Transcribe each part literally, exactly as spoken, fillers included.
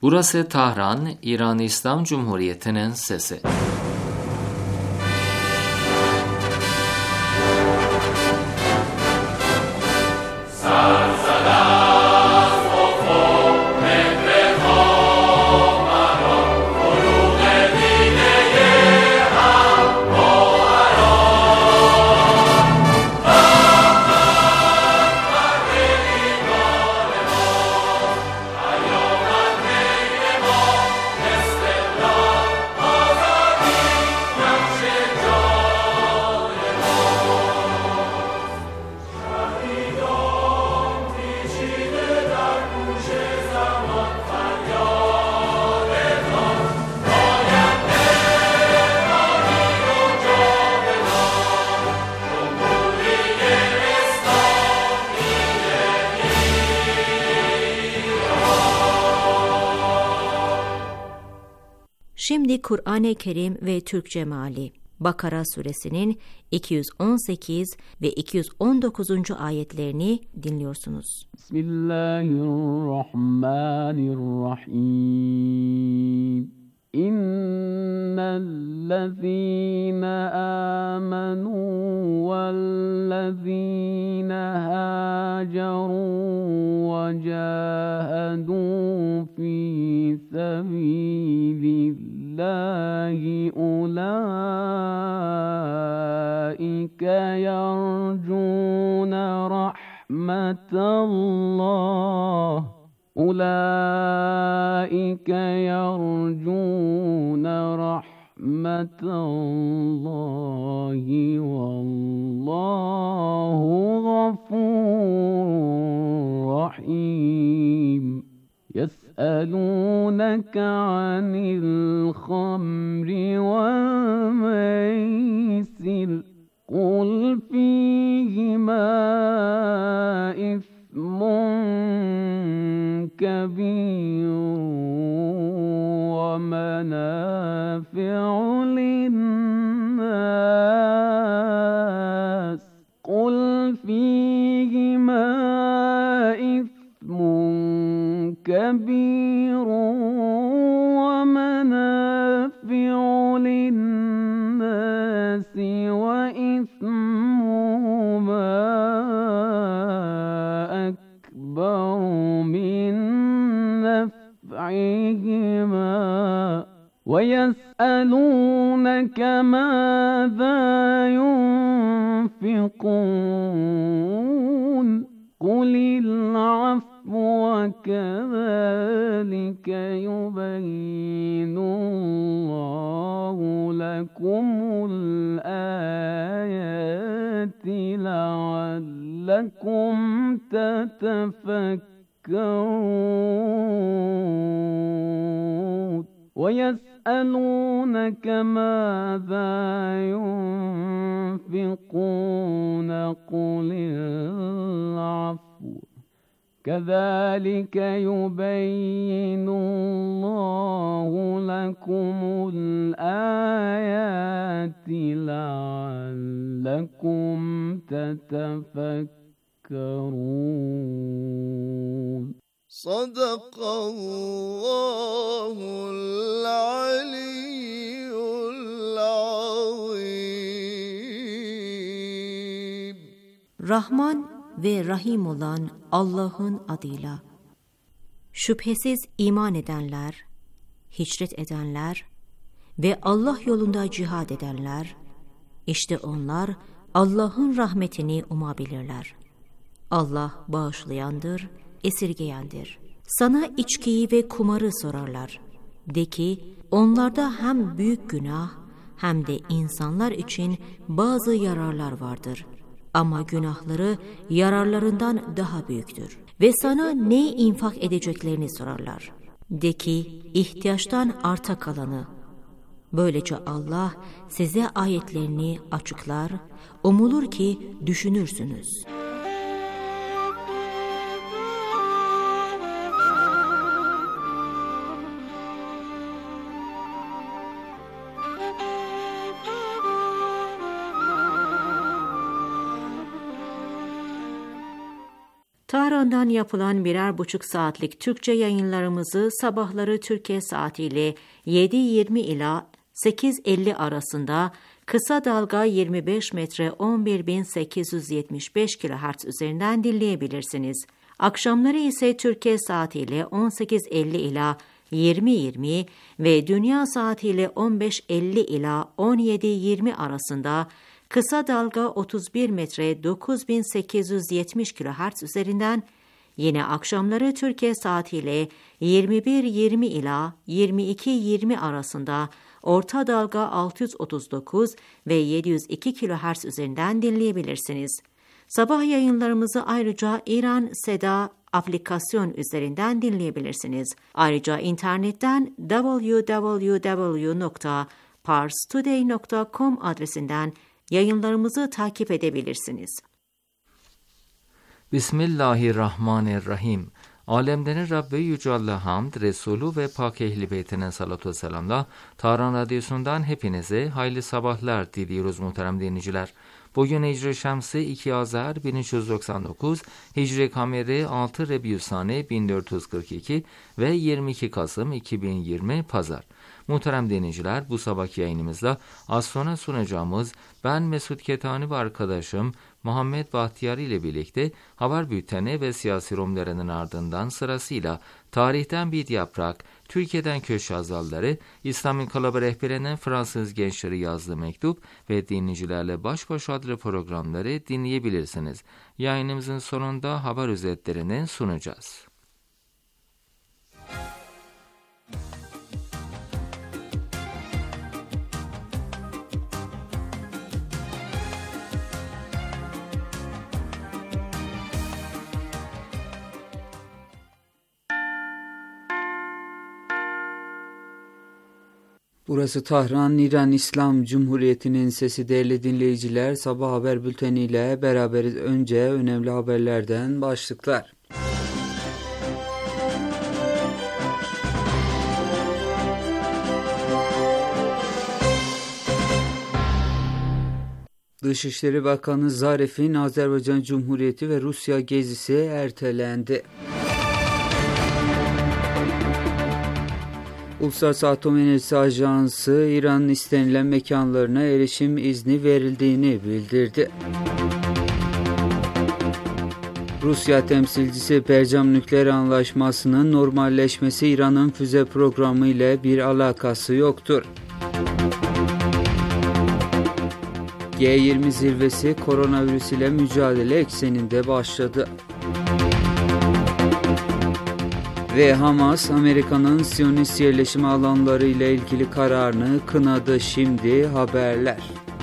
Burası Tahran, İran İslam Cumhuriyeti'nin sesi. Şimdi Kur'an-ı Kerim ve Türkçe meali. Bakara suresinin iki yüz on sekiz ve iki yüz on dokuzuncu ayetlerini dinliyorsunuz. Bismillahirrahmanirrahim. İnnellezîne âmenû vellezîne hâcerû ve câhedû fî sebîlillâhi ulâike yercûne rahmetallah. Ulaike yercûne rahmetallahi vallahu gafurur rahim. Yes'elûneke anil khamri vel meysir. Kul fîhimâ ismun كبير ومنافع للناس قل فيهما إثم كبير ومنافع للناس وإثمهما أكبر من نفعهما ويسألونك ماذا ينفقون قل العفو وكذلك يبين الله لكم الآيات لعلكم تتفكرون ويسألونك ماذا ينفقون قل العفو كذلك يبين الله لكم الآيات لعلكم تتفكرون. صدق الله العلي العظيم. Rahman ve Rahim olan Allah'ın adıyla. Şüphesiz iman edenler, hicret edenler ve Allah yolunda cihad edenler, işte onlar Allah'ın rahmetini umabilirler. Allah bağışlayandır, esirgeyendir. Sana içkiyi ve kumarı sorarlar. De ki, onlarda hem büyük günah hem de insanlar için bazı yararlar vardır. Ama günahları yararlarından daha büyüktür. Ve sana ne infak edeceklerini sorarlar. De ki, ihtiyaçtan arta kalanı. Böylece Allah size ayetlerini açıklar, umulur ki düşünürsünüz. Tahran'dan yapılan birer buçuk saatlik Türkçe yayınlarımızı sabahları Türkiye saatiyle yedi yirmi ila sekiz elli arasında kısa dalga yirmi beş metre on bir bin sekiz yüz yetmiş beş kilohertz üzerinden dinleyebilirsiniz. Akşamları ise Türkiye saatiyle on sekiz elli ila yirmi yirmi ve dünya saatiyle on beş elli ila on yedi yirmi arasında kısa dalga otuz bir metre dokuz bin sekiz yüz yetmiş kilohertz üzerinden, yine akşamları Türkiye saatiyle yirmi bir yirmi ila yirmi iki yirmi arasında orta dalga altı yüz otuz dokuz ve yedi yüz iki kilohertz üzerinden dinleyebilirsiniz. Sabah yayınlarımızı ayrıca İran Seda aplikasyon üzerinden dinleyebilirsiniz. Ayrıca internetten double-u double-u double-u nokta pars today nokta com adresinden yayınlarımızı takip edebilirsiniz. Bismillahirrahmanirrahim. Alemlerin Rabbi Yüce Allah hamd, Resulü ve Pak Ehl-i Beytine salatu ve selamla Tahran Radyosu'ndan hepinize hayırlı sabahlar diliyoruz muhterem dinleyiciler. Bugün Hicri Şemsi iki Azar bin üç yüz doksan dokuz, Hicri Kameri altı Rebiusane bin dört yüz kırk iki ve yirmi iki Kasım iki bin yirmi Pazar. Muhterem dinleyiciler, bu sabahki yayınımızda az sonra sunacağımız ben Mesut Ketani ve arkadaşım Muhammed Bahtiyar ile birlikte haber bülteni ve siyasi romlarının ardından sırasıyla tarihten bir yaprak, Türkiye'den köşk yazarları, İslam İnkılabı rehberinin Fransız gençleri yazdığı mektup ve dinleyicilerle baş başa adlı programları dinleyebilirsiniz. Yayınımızın sonunda haber özetlerini sunacağız. Burası Tahran, İran İslam Cumhuriyeti'nin sesi. Değerli dinleyiciler, sabah haber bülteniyle beraberiz. Önce önemli haberlerden başlıklar. Dışişleri Bakanı Zarif'in Azerbaycan Cumhuriyeti ve Rusya gezisi ertelendi. Uluslararası Atom Enerjisi Ajansı, İran'ın istenilen mekanlarına erişim izni verildiğini bildirdi. Rusya temsilcisi Percam Nükleer Anlaşması'nın normalleşmesi İran'ın füze programı ile bir alakası yoktur. G yirmi zirvesi koronavirüs ile mücadele ekseninde başladı. Ve Hamas, Amerika'nın Siyonist yerleşim alanları ile ilgili kararını kınadı. Şimdi haberler.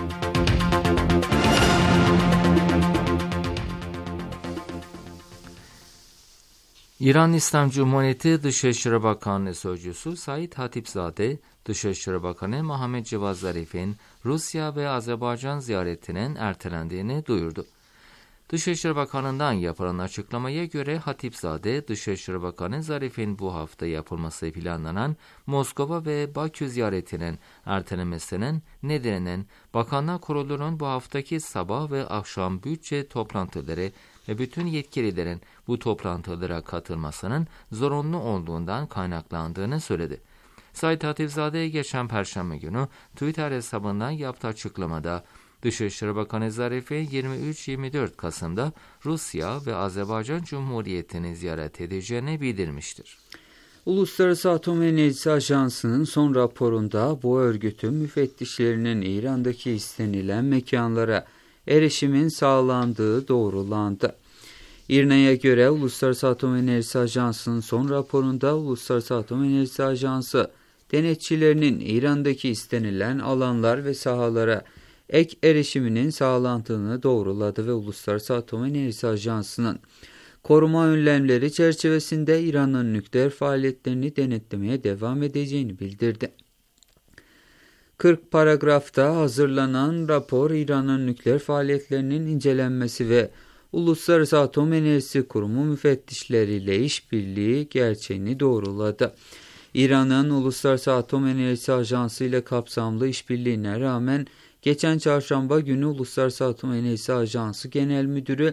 İran İslam Cumhuriyeti Dışişleri Bakanlığı Sözcüsü Said Hatipzade, Dışişleri Bakanı Muhammed Cevad Zarif'in Rusya ve Azerbaycan ziyaretinin ertelendiğini duyurdu. Dışişleri Bakanı'ndan yapılan açıklamaya göre Hatipzade, Dışişleri Bakanı Zarif'in bu hafta yapılması planlanan Moskova ve Bakü ziyaretinin ertelenmesinin nedeninin Bakanlar Kurulu'nun bu haftaki sabah ve akşam bütçe toplantıları ve bütün yetkililerin bu toplantılara katılmasının zorunlu olduğundan kaynaklandığını söyledi. Said Hatipzade'ye geçen Perşembe günü Twitter hesabından yaptığı açıklamada Dışişleri Bakanı Zarif'in yirmi üç yirmi dört Kasım'da Rusya ve Azerbaycan Cumhuriyeti'ni ziyaret edeceğini bildirmiştir. Uluslararası Atom Enerjisi Ajansı'nın son raporunda bu örgütün müfettişlerinin İran'daki istenilen mekanlara erişimin sağlandığı doğrulandı. İRNA'ya göre Uluslararası Atom Enerjisi Ajansı'nın son raporunda Uluslararası Atom Enerjisi Ajansı denetçilerinin İran'daki istenilen alanlar ve sahalara ek erişiminin sağlandığını doğruladı ve Uluslararası Atom Enerjisi Ajansı'nın koruma önlemleri çerçevesinde İran'ın nükleer faaliyetlerini denetlemeye devam edeceğini bildirdi. kırk paragrafta hazırlanan rapor İran'ın nükleer faaliyetlerinin incelenmesi ve Uluslararası Atom Enerjisi Kurumu müfettişleriyle işbirliği gerçeğini doğruladı. İran'ın Uluslararası Atom Enerjisi Ajansı ile kapsamlı işbirliğine rağmen geçen çarşamba günü Uluslararası Atom Enerjisi Ajansı Genel Müdürü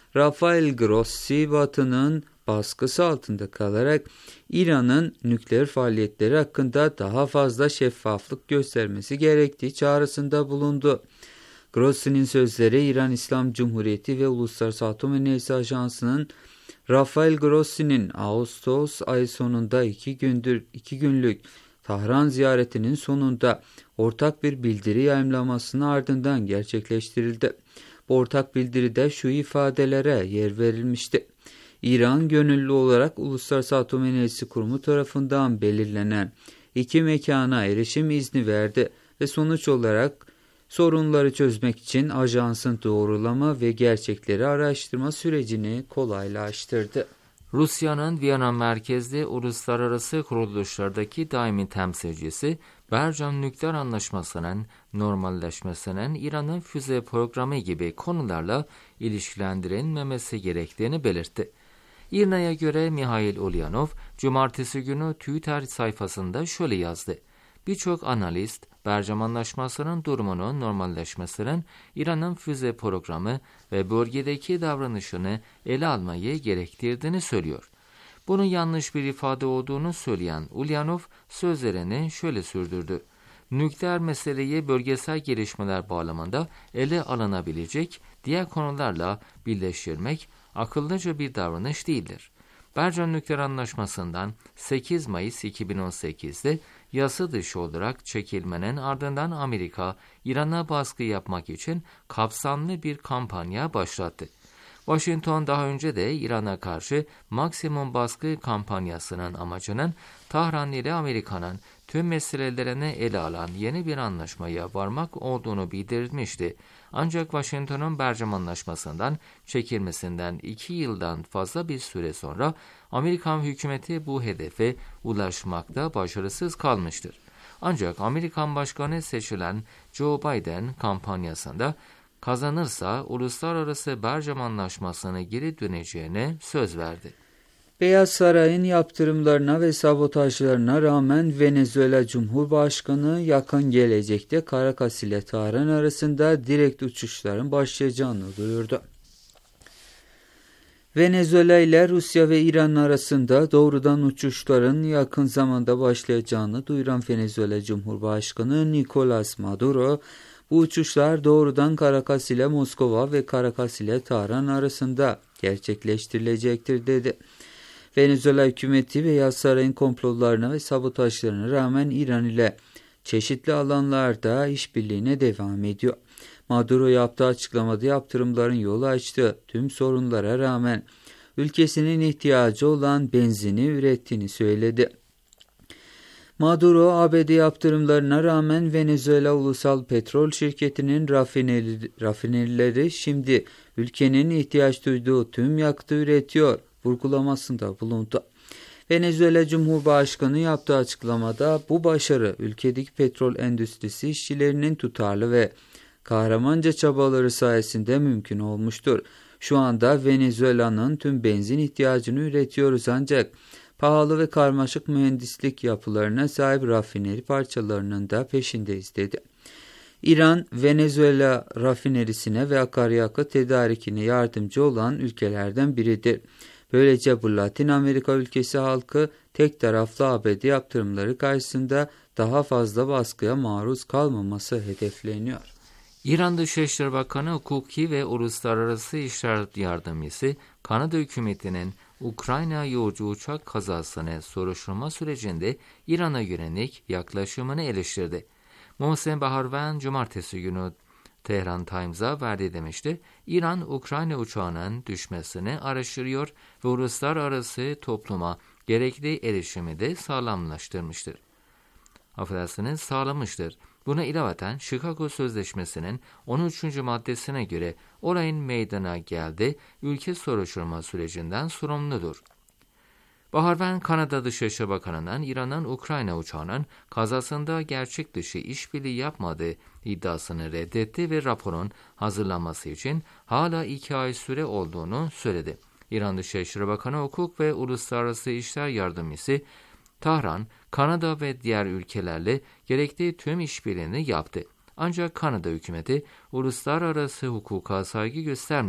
Rafael Grossi, Batı'nın baskısı altında kalarak İran'ın nükleer faaliyetleri hakkında daha fazla şeffaflık göstermesi gerektiği çağrısında bulundu. Grossi'nin sözleri İran İslam Cumhuriyeti ve Uluslararası Atom Enerjisi Ajansı'nın Rafael Grossi'nin Ağustos ayı sonunda iki gündür iki günlük Tahran ziyaretinin sonunda ortak bir bildiri yayımlamasının ardından gerçekleştirildi. Bu ortak bildiride şu ifadelere yer verilmişti. İran gönüllü olarak Uluslararası Atom Enerjisi Kurumu tarafından belirlenen iki mekana erişim izni verdi ve sonuç olarak sorunları çözmek için ajansın doğrulama ve gerçekleri araştırma sürecini kolaylaştırdı. Rusya'nın Viyana merkezli uluslararası kuruluşlardaki daimi temsilcisi, Bergen Nükleer Anlaşması'nın normalleşmesinin İran'ın füze programı gibi konularla ilişkilendirilmemesi gerektiğini belirtti. İRNA'ya göre Mihail Ulyanov, cumartesi günü Twitter sayfasında şöyle yazdı. Birçok analist, Bergen Anlaşması'nın durumunun normalleşmesinin İran'ın füze programı ve bölgedeki davranışını ele almayı gerektirdiğini söylüyor. Bunun yanlış bir ifade olduğunu söyleyen Ulyanov sözlerini şöyle sürdürdü. Nükleer meseleyi bölgesel gelişmeler bağlamında ele alınabilecek diğer konularla birleştirmek akıllıca bir davranış değildir. Bergen Nükleer Anlaşması'ndan sekiz Mayıs iki bin on sekiz'de yasa dışı olarak çekilmenin ardından Amerika, İran'a baskı yapmak için kapsamlı bir kampanya başlattı. Washington daha önce de İran'a karşı maksimum baskı kampanyasının amacının Tahran ile Amerika'nın tüm meselelerini ele alan yeni bir anlaşmaya varmak olduğunu bildirmişti. Ancak Washington'un Bergen Anlaşması'ndan çekilmesinden iki yıldan fazla bir süre sonra Amerikan hükümeti bu hedefe ulaşmakta başarısız kalmıştır. Ancak Amerikan Başkanı seçilen Joe Biden kampanyasında kazanırsa Uluslararası Bergen Anlaşması'na geri döneceğine söz verdi. Beyaz Saray'ın yaptırımlarına ve sabotajlarına rağmen Venezuela Cumhurbaşkanı yakın gelecekte Caracas ile Tahran arasında direkt uçuşların başlayacağını duyurdu. Venezuela ile Rusya ve İran arasında doğrudan uçuşların yakın zamanda başlayacağını duyuran Venezuela Cumhurbaşkanı Nicolás Maduro, bu uçuşlar doğrudan Caracas ile Moskova ve Caracas ile Tahran arasında gerçekleştirilecektir dedi. Venezuela hükümeti Beyaz Saray'ın komplolarına ve sabotajlarına rağmen İran ile çeşitli alanlarda işbirliğine devam ediyor. Maduro yaptığı açıklamada yaptırımların yolu açtığı tüm sorunlara rağmen ülkesinin ihtiyacı olan benzini ürettiğini söyledi. Maduro, A B D yaptırımlarına rağmen Venezuela Ulusal Petrol Şirketi'nin rafineri, rafinerileri şimdi ülkenin ihtiyaç duyduğu tüm yakıtı üretiyor vurgulamasında bulundu. Venezuela Cumhurbaşkanı yaptığı açıklamada bu başarı ülkedeki petrol endüstrisi işçilerinin tutarlı ve kahramanca çabaları sayesinde mümkün olmuştur. Şu anda Venezuela'nın tüm benzin ihtiyacını üretiyoruz ancak pahalı ve karmaşık mühendislik yapılarına sahip rafineri parçalarının da peşindeyiz dedi. İran, Venezuela rafinerisine ve akaryakıt tedarikine yardımcı olan ülkelerden biridir. Böylece bu Latin Amerika ülkesi halkı tek taraflı A B D yaptırımları karşısında daha fazla baskıya maruz kalmaması hedefleniyor. İran Dışişleri Bakanı Hukuki ve Uluslararası İşler Yardımcısı, Kanada hükümetinin Ukrayna yolcu uçak kazasını soruşturma sürecinde İran'a yönelik yaklaşımını eleştirdi. Mohsen Baharvan cumartesi günü Tehran Times'a verdiği demişti, İran, Ukrayna uçağının düşmesini araştırıyor ve uluslararası topluma gerekli erişimi de sağlamlaştırmıştır. Affedersiniz, sağlamıştır. Buna ilaveten Chicago Sözleşmesi'nin on üçüncü maddesine göre olayın meydana geldi, ülke soruşturma sürecinden sorumludur. Baharvan, Kanada Dışişleri Bakanı'ndan İran'ın Ukrayna uçağının kazasında gerçek dışı işbirliği yapmadığı iddiasını reddetti ve raporun hazırlanması için hala iki ay süre olduğunu söyledi. İran Dışişleri Bakanı Hukuk ve Uluslararası İşler Yardımcısı, Tahran, Kanada ve diğer ülkelerle gerektiği tüm işbirliğini yaptı. Ancak Kanada hükümeti uluslararası hukuka saygı göstermiyor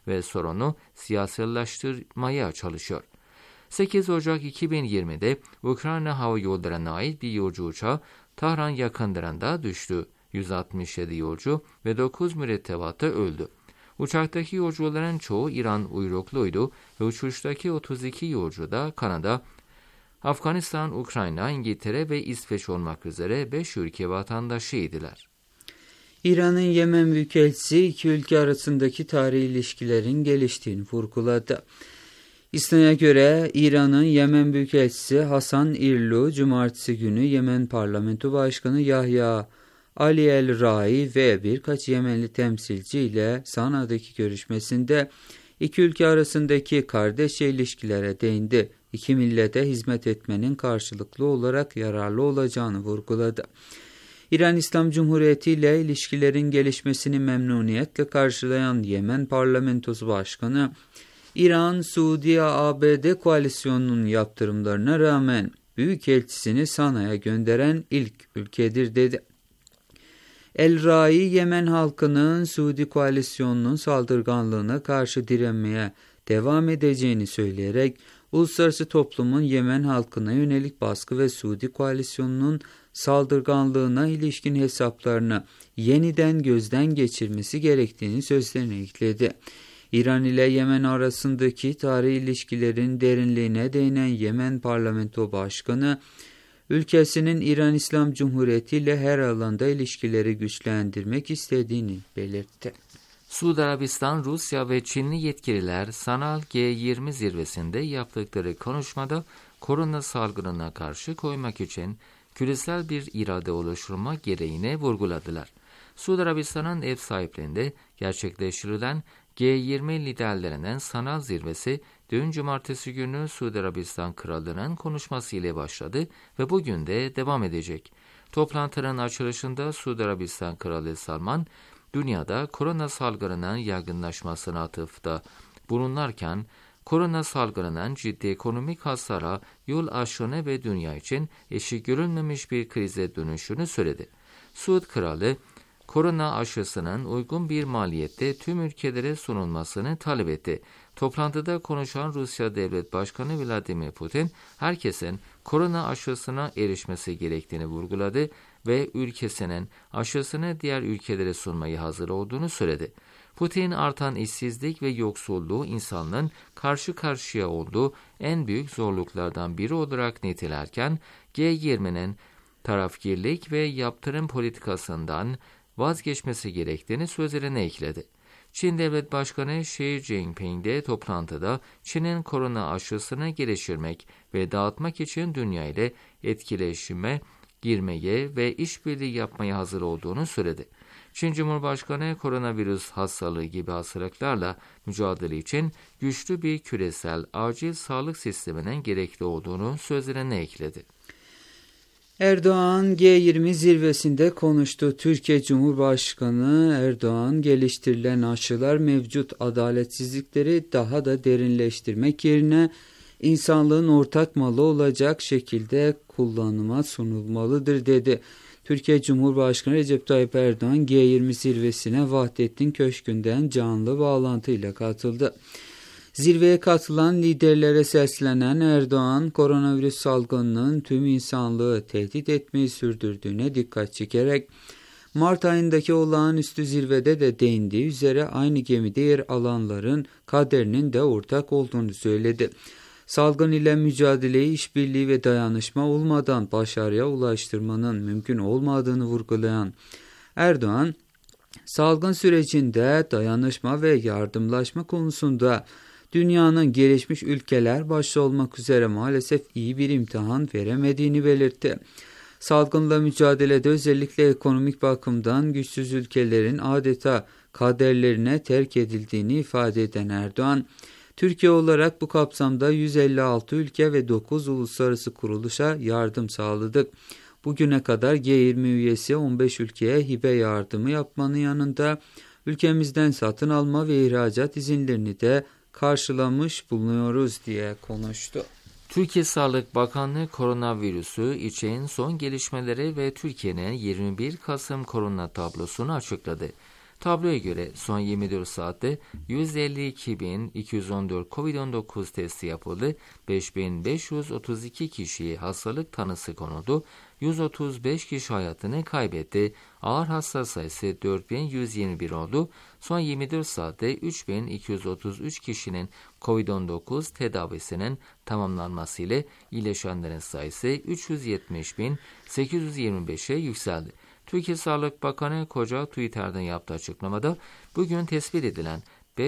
ve sorunu siyasallaştırmaya çalışıyor. sekiz Ocak iki bin yirmide Ukrayna Hava Yolları'na ait bir yolcu uçağı Tahran yakınlarında düştü. yüz altmış yedi yolcu ve dokuz mürettebatı öldü. Uçaktaki yolcuların çoğu İran uyrukluydu ve uçuştaki otuz iki yolcu da Kanada, Afganistan, Ukrayna, İngiltere ve İsveç olmak üzere beş ülke vatandaşıydılar. İran'ın Yemen Büyükelçisi iki ülke arasındaki tarihi ilişkilerin geliştiğini vurguladı. İsna'ya göre İran'ın Yemen Büyükelçisi Hasan İrlu, Cumartesi günü Yemen Parlamento Başkanı Yahya Ali El-Rai ve birkaç Yemenli temsilci ile Sana'daki görüşmesinde iki ülke arasındaki kardeşçe ilişkilere değindi. İki millete hizmet etmenin karşılıklı olarak yararlı olacağını vurguladı. İran İslam Cumhuriyeti ile ilişkilerin gelişmesini memnuniyetle karşılayan Yemen Parlamentosu Başkanı, İran, Suudi-A B D koalisyonunun yaptırımlarına rağmen büyükelçisini Sana'ya gönderen ilk ülkedir dedi. El-Rai, Yemen halkının Suudi koalisyonunun saldırganlığına karşı direnmeye devam edeceğini söyleyerek, uluslararası toplumun Yemen halkına yönelik baskı ve Suudi koalisyonunun saldırganlığına ilişkin hesaplarını yeniden gözden geçirmesi gerektiğini sözlerine ekledi. İran ile Yemen arasındaki tarihi ilişkilerin derinliğine değinen Yemen Parlamento Başkanı, ülkesinin İran İslam Cumhuriyeti ile her alanda ilişkileri güçlendirmek istediğini belirtti. Suudi Arabistan, Rusya ve Çinli yetkililer sanal G yirmi zirvesinde yaptıkları konuşmada korona salgınına karşı koymak için küresel bir irade oluşturma gereğini vurguladılar. Suudi Arabistan'ın ev sahipliğinde gerçekleştirilen G yirmi liderlerinden sanal zirvesi dün Cumartesi günü Suudi Arabistan Krallığı'nın konuşması ile başladı ve bugün de devam edecek. Toplantının açılışında Suudi Arabistan Kralı Salman, dünyada korona salgınının yaygınlaşmasına atıfta bulunurken, korona salgınının ciddi ekonomik hasara yol açtığını ve dünya için eşi görülmemiş bir krize dönüşünü söyledi. Suud Kralı, korona aşısının uygun bir maliyette tüm ülkelere sunulmasını talep etti. Toplantıda konuşan Rusya Devlet Başkanı Vladimir Putin, herkesin korona aşısına erişmesi gerektiğini vurguladı ve ülkesinin aşısını diğer ülkelere sunmayı hazır olduğunu söyledi. Putin, artan işsizlik ve yoksulluğu insanlığın karşı karşıya olduğu en büyük zorluklardan biri olarak nitelerken, G yirminin tarafgirlik ve yaptırım politikasından vazgeçmesi gerektiğini sözlerine ekledi. Çin Devlet Başkanı Xi Jinping de toplantıda Çin'in korona aşısını geliştirmek ve dağıtmak için dünya ile etkileşime girmeye ve işbirliği yapmaya hazır olduğunu söyledi. Çin Cumhurbaşkanı, koronavirüs hastalığı gibi hastalıklarla mücadele için güçlü bir küresel acil sağlık sisteminin gerekli olduğunu sözlerine ekledi. Erdoğan G yirmi zirvesinde konuştu. Türkiye Cumhurbaşkanı Erdoğan, geliştirilen aşılar mevcut adaletsizlikleri daha da derinleştirmek yerine insanlığın ortak malı olacak şekilde kullanıma sunulmalıdır dedi. Türkiye Cumhurbaşkanı Recep Tayyip Erdoğan G yirmi zirvesine Vahdettin Köşkü'nden canlı bağlantıyla katıldı. Zirveye katılan liderlere seslenen Erdoğan, koronavirüs salgınının tüm insanlığı tehdit etmeyi sürdürdüğüne dikkat çekerek, Mart ayındaki olağanüstü zirvede de değindiği üzere aynı gemide yer alanların kaderinin de ortak olduğunu söyledi. Salgın ile mücadeleyi işbirliği ve dayanışma olmadan başarıya ulaştırmanın mümkün olmadığını vurgulayan Erdoğan, salgın sürecinde dayanışma ve yardımlaşma konusunda dünyanın gelişmiş ülkeler başta olmak üzere maalesef iyi bir imtihan veremediğini belirtti. Salgınla mücadelede özellikle ekonomik bakımdan güçsüz ülkelerin adeta kaderlerine terk edildiğini ifade eden Erdoğan, Türkiye olarak bu kapsamda yüz elli altı ülke ve dokuz uluslararası kuruluşa yardım sağladık. Bugüne kadar G yirmi üyesi on beş ülkeye hibe yardımı yapmanın yanında ülkemizden satın alma ve ihracat izinlerini de karşılamış bulunuyoruz diye konuştu. Türkiye Sağlık Bakanlığı koronavirüsü için son gelişmeleri ve Türkiye'nin yirmi bir Kasım korona tablosunu açıkladı. Tabloya göre son yirmi dört saatte yüz elli iki bin iki yüz on dört kovid on dokuz testi yapıldı, beş bin beş yüz otuz iki kişiye hastalık tanısı konuldu, yüz otuz beş kişi hayatını kaybetti, ağır hasta sayısı dört bin yüz yirmi bir oldu. Son yirmi dört saatte üç bin iki yüz otuz üç kişinin kovid on dokuz tedavisinin tamamlanmasıyla iyileşenlerin sayısı üç yüz yetmiş bin sekiz yüz yirmi beşe yükseldi. Türkiye Sağlık Bakanı Koca Twitter'dan yaptığı açıklamada bugün tespit edilen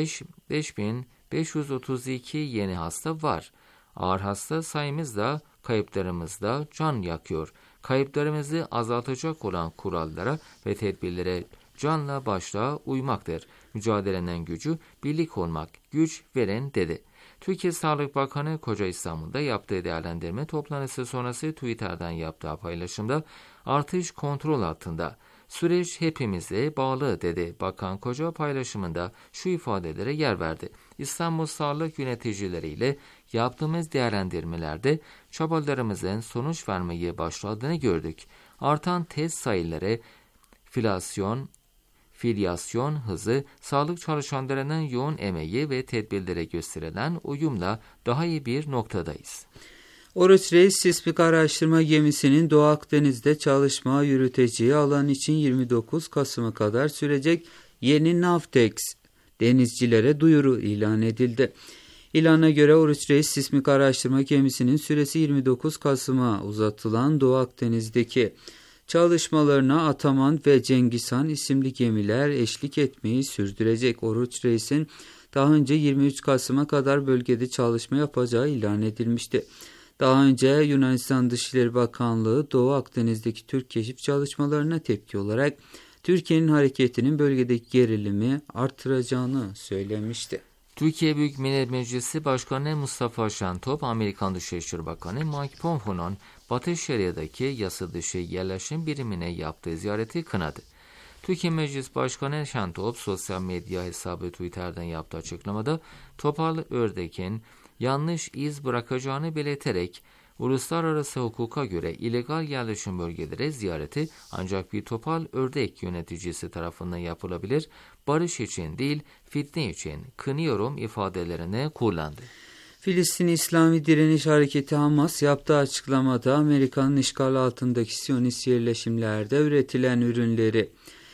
beş bin beş yüz otuz iki yeni hasta var. Ağır hasta sayımız da kayıplarımız da can yakıyor. Kayıplarımızı azaltacak olan kurallara ve tedbirlere canla başla uymaktır. Mücadelenin gücü birlik olmak, güç veren dedi. Türkiye Sağlık Bakanı Koca İstanbul'da yaptığı değerlendirme toplantısı sonrası Twitter'dan yaptığı paylaşımda artış kontrol altında. Süreç hepimize bağlı dedi. Bakan Koca paylaşımında şu ifadelere yer verdi. İstanbul Sağlık yöneticileriyle yaptığımız değerlendirmelerde çabalarımızın sonuç vermeye başladığını gördük. Artan test sayıları, filasyon, filyasyon hızı, sağlık çalışanlarının yoğun emeği ve tedbirlere gösterilen uyumla daha iyi bir noktadayız. Oruç Reis Sismik Araştırma Gemisi'nin Doğu Akdeniz'de çalışma yürüteceği alan için yirmi dokuz Kasım'a kadar sürecek yeni Navtex denizcilere duyuru ilan edildi. İlana göre Oruç Reis Sismik Araştırma Gemisi'nin süresi yirmi dokuz Kasım'a uzatılan Doğu Akdeniz'deki çalışmalarına Ataman ve Cengiz Han isimli gemiler eşlik etmeyi sürdürecek. Oruç Reis'in daha önce yirmi üç Kasım'a kadar bölgede çalışma yapacağı ilan edilmişti. Daha önce Yunanistan Dışişleri Bakanlığı Doğu Akdeniz'deki Türk keşif çalışmalarına tepki olarak Türkiye'nin hareketinin bölgedeki gerilimi artıracağını söylemişti. Türkiye Büyük Millet Meclisi Başkanı Mustafa Şentop, Amerikan Dışişleri Bakanı Mike Pompeo'nun Batı Şeria'daki yasa dışı yerleşim birimine yaptığı ziyareti kınadı. Türkiye Meclis Başkanı Şentop, sosyal medya hesabı Twitter'dan yaptığı açıklamada Topal Ördek'in yanlış iz bırakacağını belirterek uluslararası hukuka göre illegal yerleşim bölgeleri ziyareti ancak bir Topal Ördek yöneticisi tarafından yapılabilir, barış için değil fitne için kınıyorum ifadelerini kullandı. Filistin İslami Direniş Hareketi Hamas yaptığı açıklamada Amerika'nın işgal altındaki Siyonist yerleşimlerde üretilen ürünleri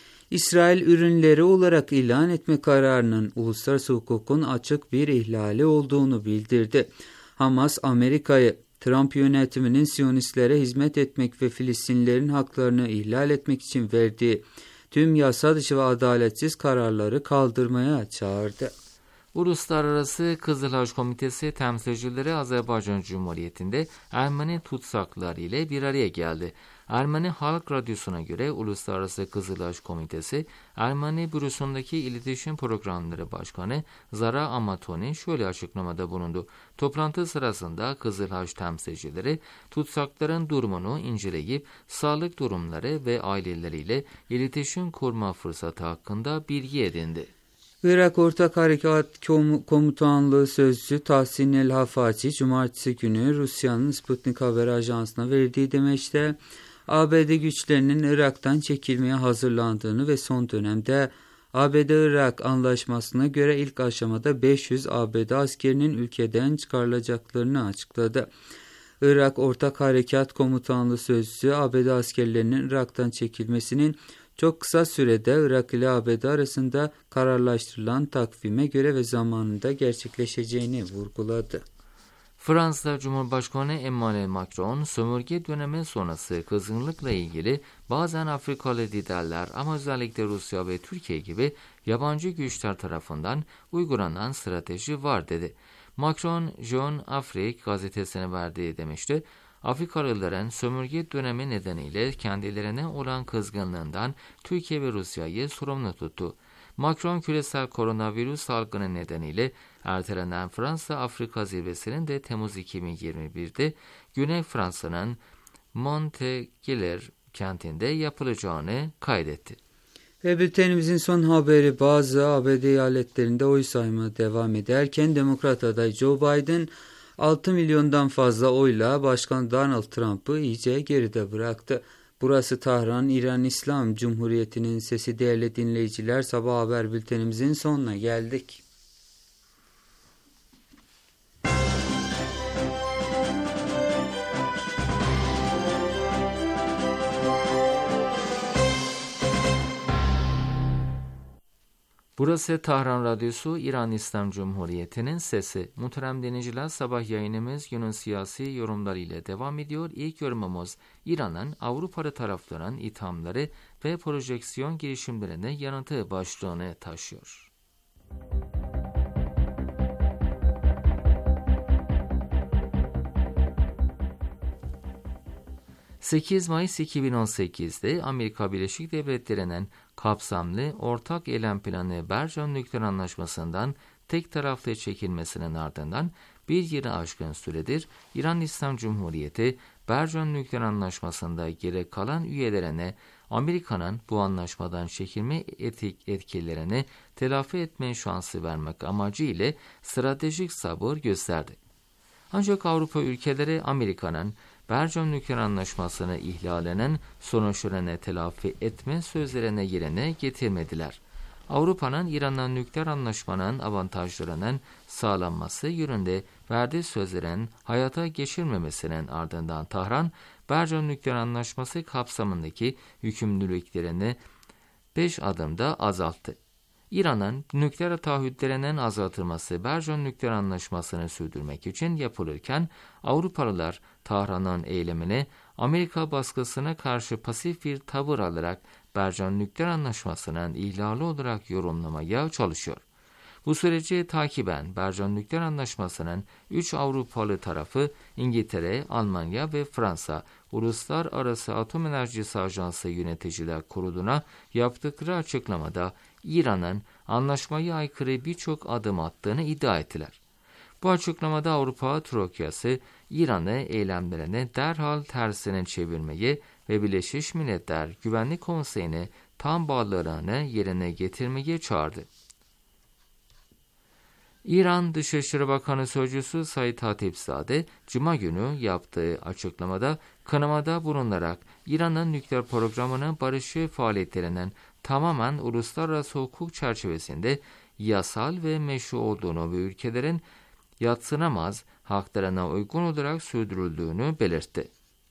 İsrail ürünleri olarak ilan etme kararının uluslararası hukukun açık bir ihlali olduğunu bildirdi. Hamas, Amerika'yı Trump yönetiminin Siyonistlere hizmet etmek ve Filistinlilerin haklarını ihlal etmek için verdiği tüm yasa dışı ve adaletsiz kararları kaldırmaya çağırdı. Uluslararası Kızıl Haç Komitesi temsilcileri Azerbaycan Cumhuriyeti'nde Ermeni tutsakları ile bir araya geldi. Ermeni Halk Radyosu'na göre Uluslararası Kızıl Haç Komitesi, Ermeni bürosundaki iletişim programları başkanı Zara Amatoni şöyle açıklamada bulundu. Toplantı sırasında Kızıl Haç temsilcileri tutsakların durumunu inceleyip sağlık durumları ve aileleriyle iletişim kurma fırsatı hakkında bilgi edindi. Irak Ortak Harekat Komutanlığı Sözcüsü Tahsin El Hafaci, Cumartesi günü Rusya'nın Sputnik Haber Ajansı'na verdiği demeçte A B D güçlerinin Irak'tan çekilmeye hazırlandığını ve son dönemde A B D-Irak anlaşmasına göre ilk aşamada beş yüz A B D askerinin ülkeden çıkarılacaklarını açıkladı. Irak Ortak Harekat Komutanlığı Sözcüsü A B D askerlerinin Irak'tan çekilmesinin çok kısa sürede Irak ile A B D arasında kararlaştırılan takvime göre ve zamanında gerçekleşeceğini vurguladı. Fransa Cumhurbaşkanı Emmanuel Macron, sömürge dönemi sonrası kızgınlıkla ilgili bazen Afrikalı liderler ama özellikle Rusya ve Türkiye gibi yabancı güçler tarafından uygulanan strateji var dedi. Macron, Jeune Afrique gazetesine verdiği demişti. Afrikalıların sömürge dönemi nedeniyle kendilerine olan kızgınlığından Türkiye ve Rusya'yı sorumlu tuttu. Macron, küresel koronavirüs salgını nedeniyle ertelenen Fransa-Afrika zirvesinin de Temmuz iki bin yirmi bir'de Güney Fransa'nın Montpellier kentinde yapılacağını kaydetti. Ve bültenimizin son haberi, bazı A B D eyaletlerinde oy sayımı devam ederken Demokrat aday Joe Biden altı milyondan fazla oyla Başkan Donald Trump'ı iyice geride bıraktı. Burası Tahran, İran İslam Cumhuriyeti'nin sesi. Değerli dinleyiciler, sabah haber bültenimizin sonuna geldik. Burası Tahran Radyosu, İran İslam Cumhuriyeti'nin sesi. Muhterem dinleyiciler, sabah yayınımız günün siyasi yorumları ile devam ediyor. İlk yorumumuz İran'ın Avrupalı tarafların ithamları ve projeksiyon girişimlerine yanıtı başlığını taşıyor. sekiz Mayıs iki bin on sekiz'de Amerika Birleşik Devletleri'nin kapsamlı ortak eylem planı Bergen Nükleer Anlaşması'ndan tek taraflı çekilmesinin ardından bir yılı aşkın süredir İran İslam Cumhuriyeti Bergen Nükleer Anlaşması'nda geri kalan üyelerine Amerika'nın bu anlaşmadan çekilme etik etkilerini telafi etme şansı vermek amacı ile stratejik sabır gösterdi. Ancak Avrupa ülkeleri Amerika'nın Bergen Nükleer Anlaşması'nı ihlalinin sonuçlarını telafi etme sözlerine yerine getirmediler. Avrupa'nın İran'la nükleer anlaşmanın avantajlarının sağlanması yönünde verdiği sözlerin hayata geçirmemesinin ardından Tahran, Bergen Nükleer Anlaşması kapsamındaki yükümlülüklerini beş adımda azalttı. İran'ın nükleer taahhütlerinin azaltılması Bergen Nükleer Anlaşması'nı sürdürmek için yapılırken Avrupalılar Tahran'ın eylemini Amerika baskısına karşı pasif bir tavır alarak Bergen Nükleer Anlaşması'nın ihlali olarak yorumlamaya çalışıyor. Bu süreci takiben Bergen Nükleer Anlaşması'nın üç Avrupalı tarafı İngiltere, Almanya ve Fransa Uluslararası Atom Enerjisi Ajansı Yöneticiler Kurulu'na yaptıkları açıklamada İran'ın anlaşmaya aykırı birçok adım attığını iddia ettiler. Bu açıklamada Avrupa Troikası İran'ı eylemlerine derhal tersine çevirmeyi ve Birleşmiş Milletler Güvenlik Konseyi'ne tam bağlılığını yerine getirmeyi çağırdı. İran Dışişleri Bakanı Sözcüsü Said Hatipzade, Cuma günü yaptığı açıklamada kınamada bulunarak İran'ın nükleer programının barışçı faaliyetlerinin tamamen uluslararası hukuk çerçevesinde yasal ve meşru olduğunu ve ülkelerin yadsınamaz haklarına uygun olarak sürdürüldüğünü belirtti.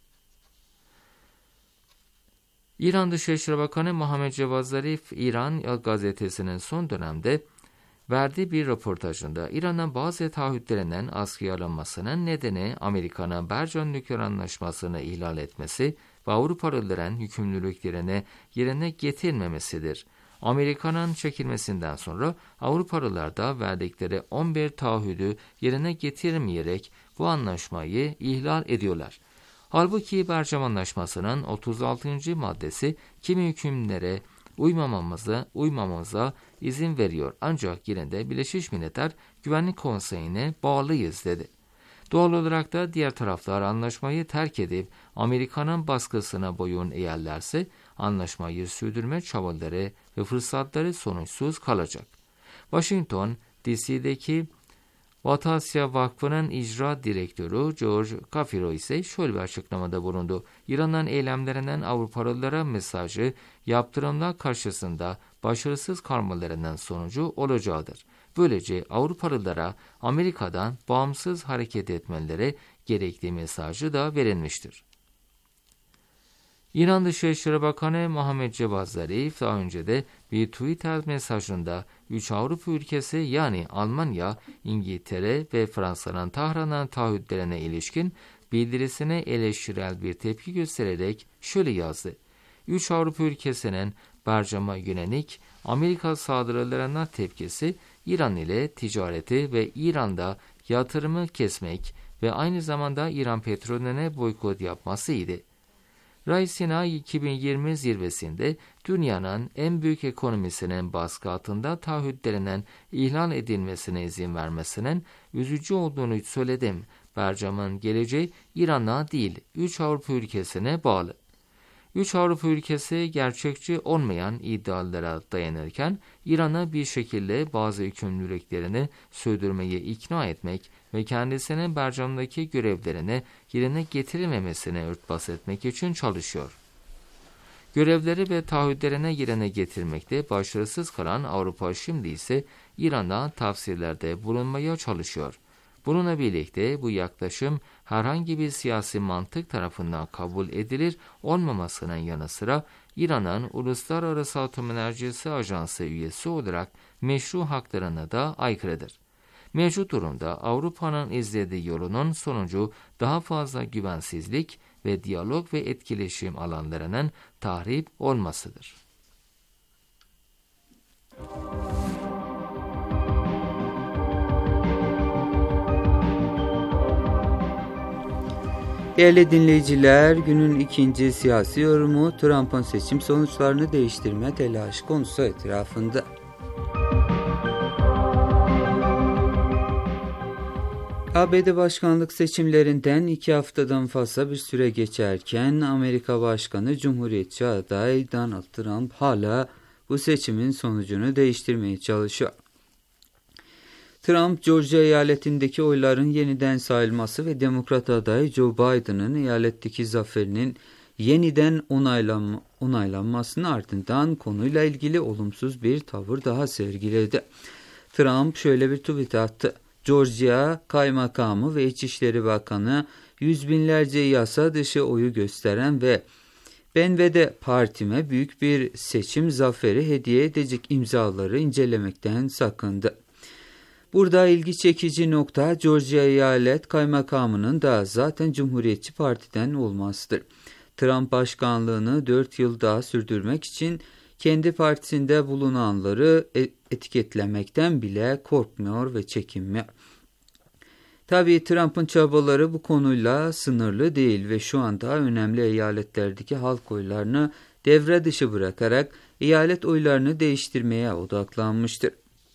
İran Dışişleri Bakanı Mohammad Javad Zarif, İran gazetesinin son dönemde verdiği bir röportajında İran'ın bazı taahhütlerinin askıya alınmasının nedeni Amerika'nın Bergen Nükleer Anlaşması'nı ihlal etmesi ve Avrupalıların yükümlülüklerini yerine getirmemesidir. Amerika'nın çekilmesinden sonra Avrupalılar da verdikleri on bir taahhüdü yerine getirmeyerek bu anlaşmayı ihlal ediyorlar. Halbuki Bergen Anlaşması'nın otuz altıncı maddesi kimi hükümlere uymamamıza, uymamamıza izin veriyor. Ancak yine de Birleşmiş Milletler Güvenlik Konseyi'ne bağlıyız dedi. Doğal olarak da diğer taraflar anlaşmayı terk edip Amerika'nın baskısına boyun eğerlerse anlaşmayı sürdürme çabaları ve fırsatları sonuçsuz kalacak. Washington, D C'deki Batı Asya Vakfı'nın icra direktörü George Kafiro ise şöyle bir açıklamada bulundu. İran'ın eylemlerinden Avrupalılara mesajı yaptırımlar karşısında başarısız kalmalarının sonucu olacağıdır. Böylece Avrupalılara Amerika'dan bağımsız hareket etmeleri gerektiği mesajı da verilmiştir. İran Dışişleri Bakanı Mohammad Javad Zarif daha önce de bir Twitter mesajında üç Avrupa ülkesi yani Almanya, İngiltere ve Fransa'nın Tahran'ın taahhütlerine ilişkin bildirisine eleştirel bir tepki göstererek şöyle yazdı. üç Avrupa ülkesinin Bergen'a yönelik Amerika saldırılarına tepkisi İran ile ticareti ve İran'da yatırımı kesmek ve aynı zamanda İran petrolüne boykot yapmasıydı. Raisina iki bin yirmi zirvesinde dünyanın en büyük ekonomisinin baskı altında taahhütlerinin ihlal edilmesine izin vermesinin üzücü olduğunu söyledim. Bergen'ın geleceği İran'a değil, üç Avrupa ülkesine bağlı. üç Avrupa ülkesi gerçekçi olmayan iddialara dayanırken İran'a bir şekilde bazı yükümlülüklerini sürdürmeye ikna etmek ve kendisinin Bergen'daki görevlerini yerine getirilmemesine örtbas etmek için çalışıyor. Görevleri ve taahhütlerine yerine getirmekte başarısız kalan Avrupa şimdi ise İran'a tavsiyelerde bulunmaya çalışıyor. Bununla birlikte bu yaklaşım herhangi bir siyasi mantık tarafından kabul edilir olmamasının yanı sıra İran'ın Uluslararası Atom Enerjisi Ajansı üyesi olarak meşru haklarına da aykırıdır. Mevcut durumda Avrupa'nın izlediği yolunun sonucu daha fazla güvensizlik ve diyalog ve etkileşim alanlarının tahrip olmasıdır. Değerli dinleyiciler, günün ikinci siyasi yorumu Trump'ın seçim sonuçlarını değiştirme telaşı konusu etrafında. A B D başkanlık seçimlerinden iki haftadan fazla bir süre geçerken Amerika Başkanı Cumhuriyetçi aday Donald Trump hala bu seçimin sonucunu değiştirmeye çalışıyor. Trump, Georgia eyaletindeki oyların yeniden sayılması ve Demokrat aday Joe Biden'ın eyaletteki zaferinin yeniden onaylanma, onaylanmasının ardından konuyla ilgili olumsuz bir tavır daha sergiledi. Trump şöyle bir tweet attı. Georgia Kaymakamı ve İçişleri Bakanı yüz binlerce yasa dışı oyu gösteren ve ben ve de partime büyük bir seçim zaferi hediye edecek imzaları incelemekten sakındı. Burada ilgi çekici nokta Georgia Eyalet Kaymakamı'nın da zaten Cumhuriyetçi Parti'den olmasıdır. Trump başkanlığını dört yıl daha sürdürmek için kendi partisinde bulunanları etiketlemekten bile korkmuyor ve çekinmiyor. Tabii Trump'ın çabaları bu konuyla sınırlı değil ve şu anda önemli eyaletlerdeki halk oylarını devre dışı bırakarak eyalet oylarını değiştirmeye odaklanmıştır.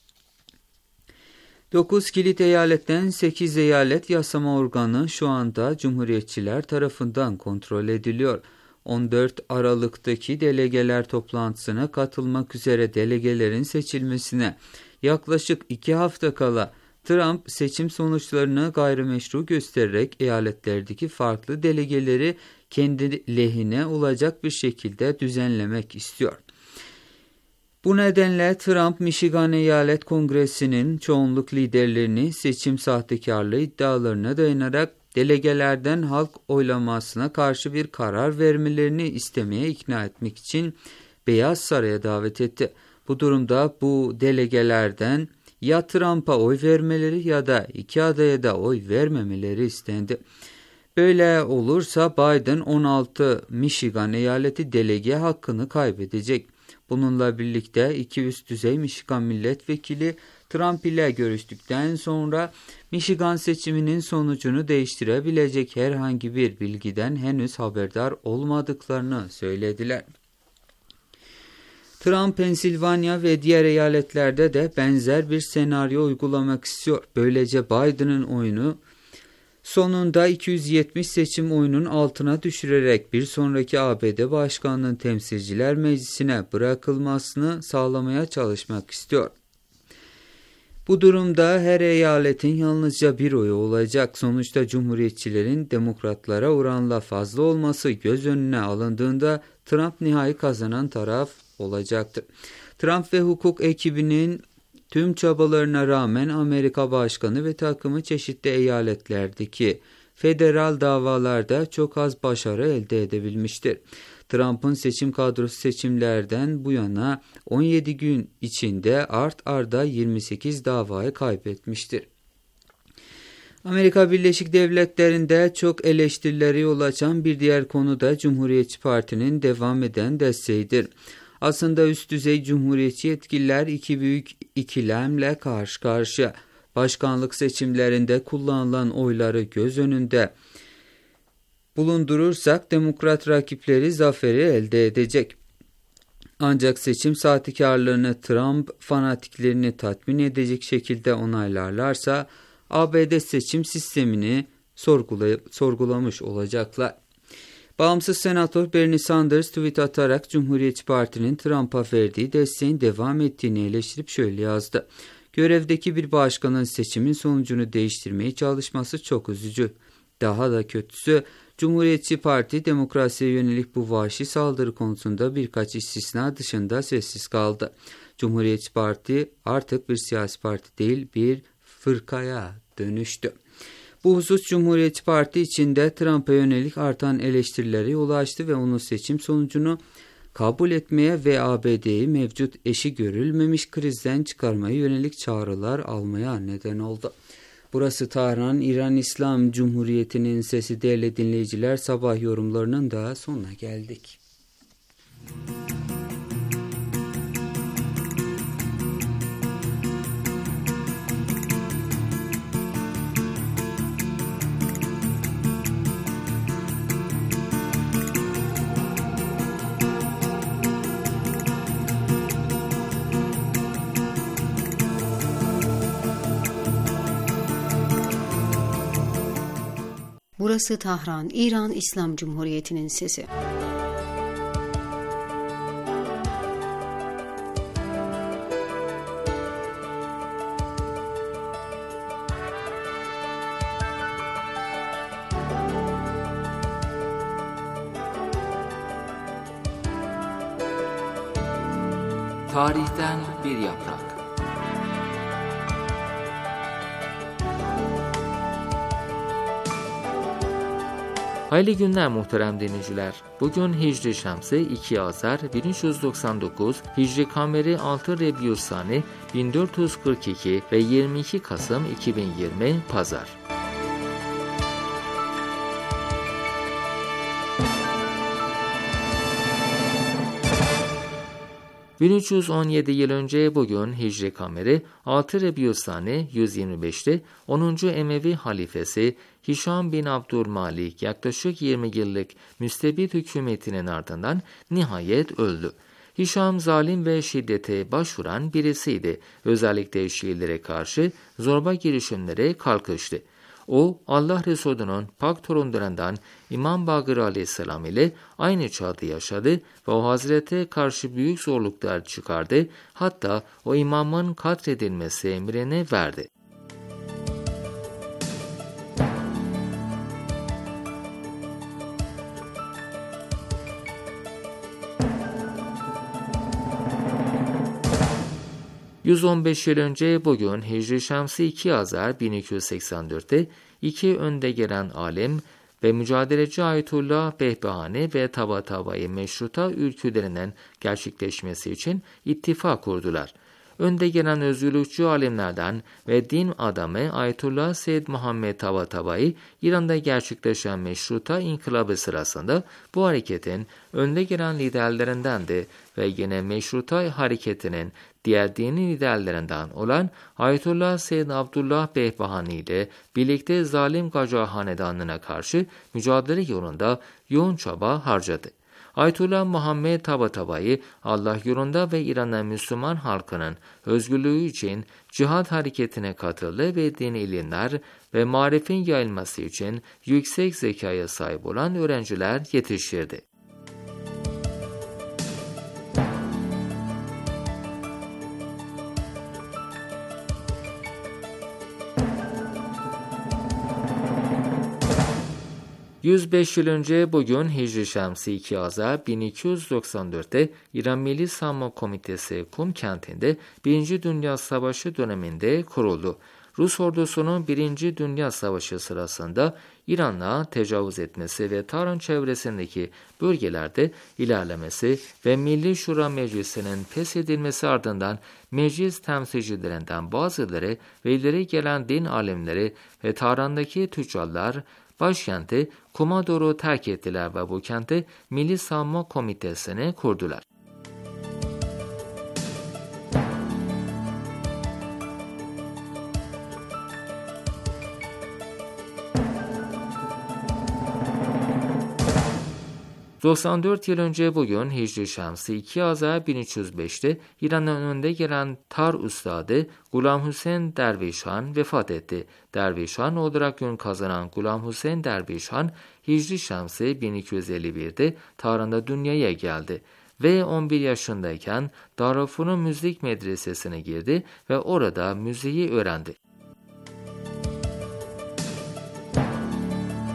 dokuz kilit eyaletten sekiz eyalet yasama organı şu anda Cumhuriyetçiler tarafından kontrol ediliyor. on dört Aralık'taki delegeler toplantısına katılmak üzere delegelerin seçilmesine yaklaşık iki hafta kala Trump seçim sonuçlarını gayrimeşru göstererek eyaletlerdeki farklı delegeleri kendi lehine olacak bir şekilde düzenlemek istiyor. Bu nedenle Trump, Michigan Eyalet Kongresi'nin çoğunluk liderlerini seçim sahtekarlığı iddialarına dayanarak delegelerden halk oylamasına karşı bir karar vermelerini istemeye ikna etmek için Beyaz Saray'a davet etti. Bu durumda bu delegelerden ya Trump'a oy vermeleri ya da iki adaya da oy vermemeleri istendi. Böyle olursa Biden on altı Michigan eyaleti delege hakkını kaybedecek. Bununla birlikte iki üst düzey Michigan milletvekili Trump ile görüştükten sonra Michigan seçiminin sonucunu değiştirebilecek herhangi bir bilgiden henüz haberdar olmadıklarını söylediler. Trump, Pensilvanya ve diğer eyaletlerde de benzer bir senaryo uygulamak istiyor. Böylece Biden'ın oyunu sonunda iki yüz yetmiş seçim oyunun altına düşürerek bir sonraki A B D Başkanlığı'nın Temsilciler Meclisi'ne bırakılmasını sağlamaya çalışmak istiyor. Bu durumda her eyaletin yalnızca bir oyu olacak. Sonuçta Cumhuriyetçilerin Demokratlara oranla fazla olması göz önüne alındığında Trump nihai kazanan taraf olacaktır. Trump ve hukuk ekibinin tüm çabalarına rağmen Amerika Başkanı ve takımı çeşitli eyaletlerdeki federal davalarda çok az başarı elde edebilmiştir. Trump'ın seçim kadrosu seçimlerden bu yana on yedi gün içinde art arda yirmi sekiz davayı kaybetmiştir. Amerika Birleşik Devletleri'nde çok eleştirileri yol açan bir diğer konu da Cumhuriyetçi Parti'nin devam eden desteğidir. Aslında üst düzey Cumhuriyetçi yetkililer iki büyük ikilemle karşı karşıya. Başkanlık seçimlerinde kullanılan oyları göz önünde bulundurursak Demokrat rakipleri zaferi elde edecek. Ancak seçim sahtekarlığını Trump fanatiklerini tatmin edecek şekilde onaylarlarsa A B D seçim sistemini sorgulay- sorgulamış olacaklar. Bağımsız Senatör Bernie Sanders tweet atarak Cumhuriyetçi Parti'nin Trump'a verdiği desteğin devam ettiğini eleştirip şöyle yazdı. Görevdeki bir başkanın seçimin sonucunu değiştirmeye çalışması çok üzücü. Daha da kötüsü, Cumhuriyetçi Parti demokrasiye yönelik bu vahşi saldırı konusunda birkaç istisna dışında sessiz kaldı. Cumhuriyetçi Parti artık bir siyasi parti değil, bir fırkaya dönüştü. Bu husus Cumhuriyetçi Parti içinde Trump'a yönelik artan eleştirilere yol açtı ve onun seçim sonucunu kabul etmeye ve A B D'yi mevcut eşi görülmemiş krizden çıkarmaya yönelik çağrılar almaya neden oldu. Burası Tahran, İran İslam Cumhuriyeti'nin sesi. Değerli dinleyiciler, sabah yorumlarının da sonuna geldik. Burası Tahran, İran İslam Cumhuriyeti'nin sesi. Tarihten bir yaprak. Hayırlı günler muhterem dinleyiciler. Bugün Hicri Şemsi iki Azar bin üç yüz doksan dokuz, Hicri Kameri altı Rebiusani bin dört yüz kırk iki ve yirmi iki Kasım iki bin yirmi Pazar. bin üç yüz on yedi yıl önce bugün Hicri Kameri altı Rebiusani yüz yirmi beş'te onuncu Emevi halifesi Hişam bin Abdülmalik yaklaşık yirmi yıllık müstebit hükümetinin ardından nihayet öldü. Hişam zalim ve şiddete başvuran birisiydi. Özellikle Şiilere karşı zorba girişimlere kalkıştı. O, Allah Resulü'nün pak torunlarından İmam Bakır Aleyhisselam ile aynı çağda yaşadı ve o Hazrete karşı büyük zorluklar çıkardı, hatta o imamın katledilmesi emrini verdi. yüz on beş yıl önce bugün Hicri Şemsi iki Azar bin iki yüz seksen dört'te iki önde gelen alim ve mücadeleci Ayetullah Behbahani ve Tabatabai meşruta ülkülerinin gerçekleşmesi için ittifak kurdular. Önde gelen özgürlükçü alimlerden ve din adamı Ayetullah Seyyid Muhammed Tabatabai, İran'da gerçekleşen meşruta inkılabı sırasında bu hareketin önde gelen liderlerindendi ve yine meşruta hareketinin diğer dini liderlerinden olan Ayetullah Seyyid Abdullah Behbahani ile birlikte zalim Gacar hanedanlığına karşı mücadele yolunda yoğun çaba harcadı. Ayetullah Muhammed Tabatabai, Allah yolunda ve İran'ın Müslüman halkının özgürlüğü için cihat hareketine katıldı ve dini ilimler ve marifin yayılması için yüksek zekaya sahip olan öğrenciler yetiştirdi. yüz beş yıl önce bugün Hicri Şemsi iki Azar bin iki yüz doksan dört'te İran Milli Savunma Komitesi Kum kentinde Birinci Dünya Savaşı döneminde kuruldu. Rus ordusunun Birinci Dünya Savaşı sırasında İran'a tecavüz etmesi ve Tahran çevresindeki bölgelerde ilerlemesi ve Milli Şura Meclisi'nin feshedilmesi ardından meclis temsilcilerinden bazıları ve ileri gelen din alimleri ve Tahran'daki tüccarlar başkenti Kum'a doğru terk ettiler ve bu kente Milli Savunma Komitesi'ni kurdular. doksan dört yıl önce bugün Hicri Şemsi iki Azar bin üç yüz beş'te İran'ın önde gelen tar ustadı Gulam Hüseyin Dervişhan vefat etti. Dervişhan olarak ün kazanan Gulam Hüseyin Dervişhan Hicri Şemsi bin iki yüz elli bir'de Tahran'da dünyaya geldi ve on bir yaşındayken Darülfünun Müzik Medresesi'ne girdi ve orada müziği öğrendi.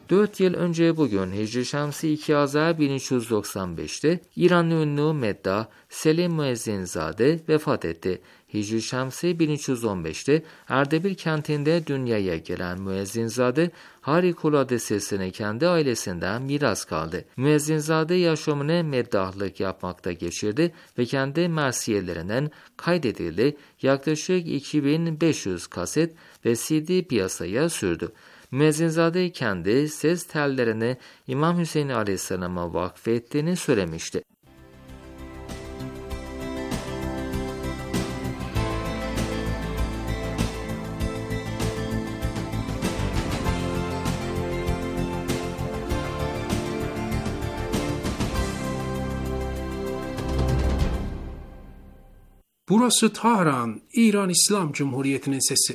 Dört yıl önce bugün Hicri Şemsi iki Azar bin üç yüz doksan beşte İranlı ünlü meddah Selim Müezzinzade vefat etti. Hicri Şemsi bin üç yüz on beşte Erdebil kentinde dünyaya gelen Müezzinzade harikulade sesini kendi ailesinden miras kaldı. Müezzinzade yaşamını meddahlık yapmakta geçirdi ve kendi mersiyelerinden kaydedildi. Yaklaşık iki bin beş yüz kaset ve C D piyasaya sürdü. Müezzinzade kendi ses tellerini İmam Hüseyin Aleyhisselam'a vakfettiğini söylemişti. Burası Tahran, İran İslam Cumhuriyeti'nin sesi.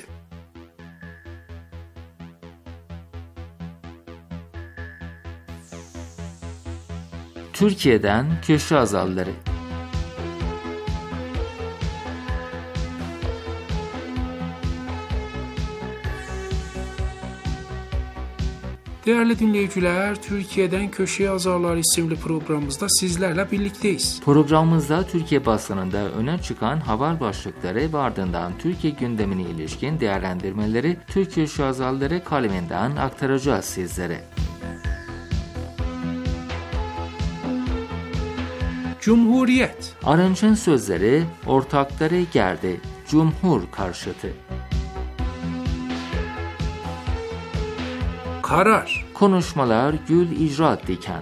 Türkiye'den köşe azalları. Değerli dinleyiciler, Türkiye'den Köşe Yazarlar isimli programımızda sizlerle birlikteyiz. Programımızda Türkiye basınında öne çıkan haber başlıkları ve ardından Türkiye gündemine ilişkin değerlendirmeleri Türk Köşe Yazarları kaleminden aktaracağız sizlere. Cumhuriyet. Arınç'ın sözleri ortakları gerdi, Cumhur karşıtı. Karar. Konuşmalar gül icraat diken.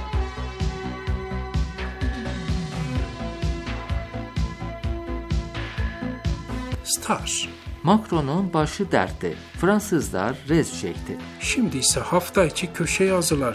Star. Macron'un başı dertte, Fransızlar rez çekti. Şimdi ise hafta içi köşe yazıları.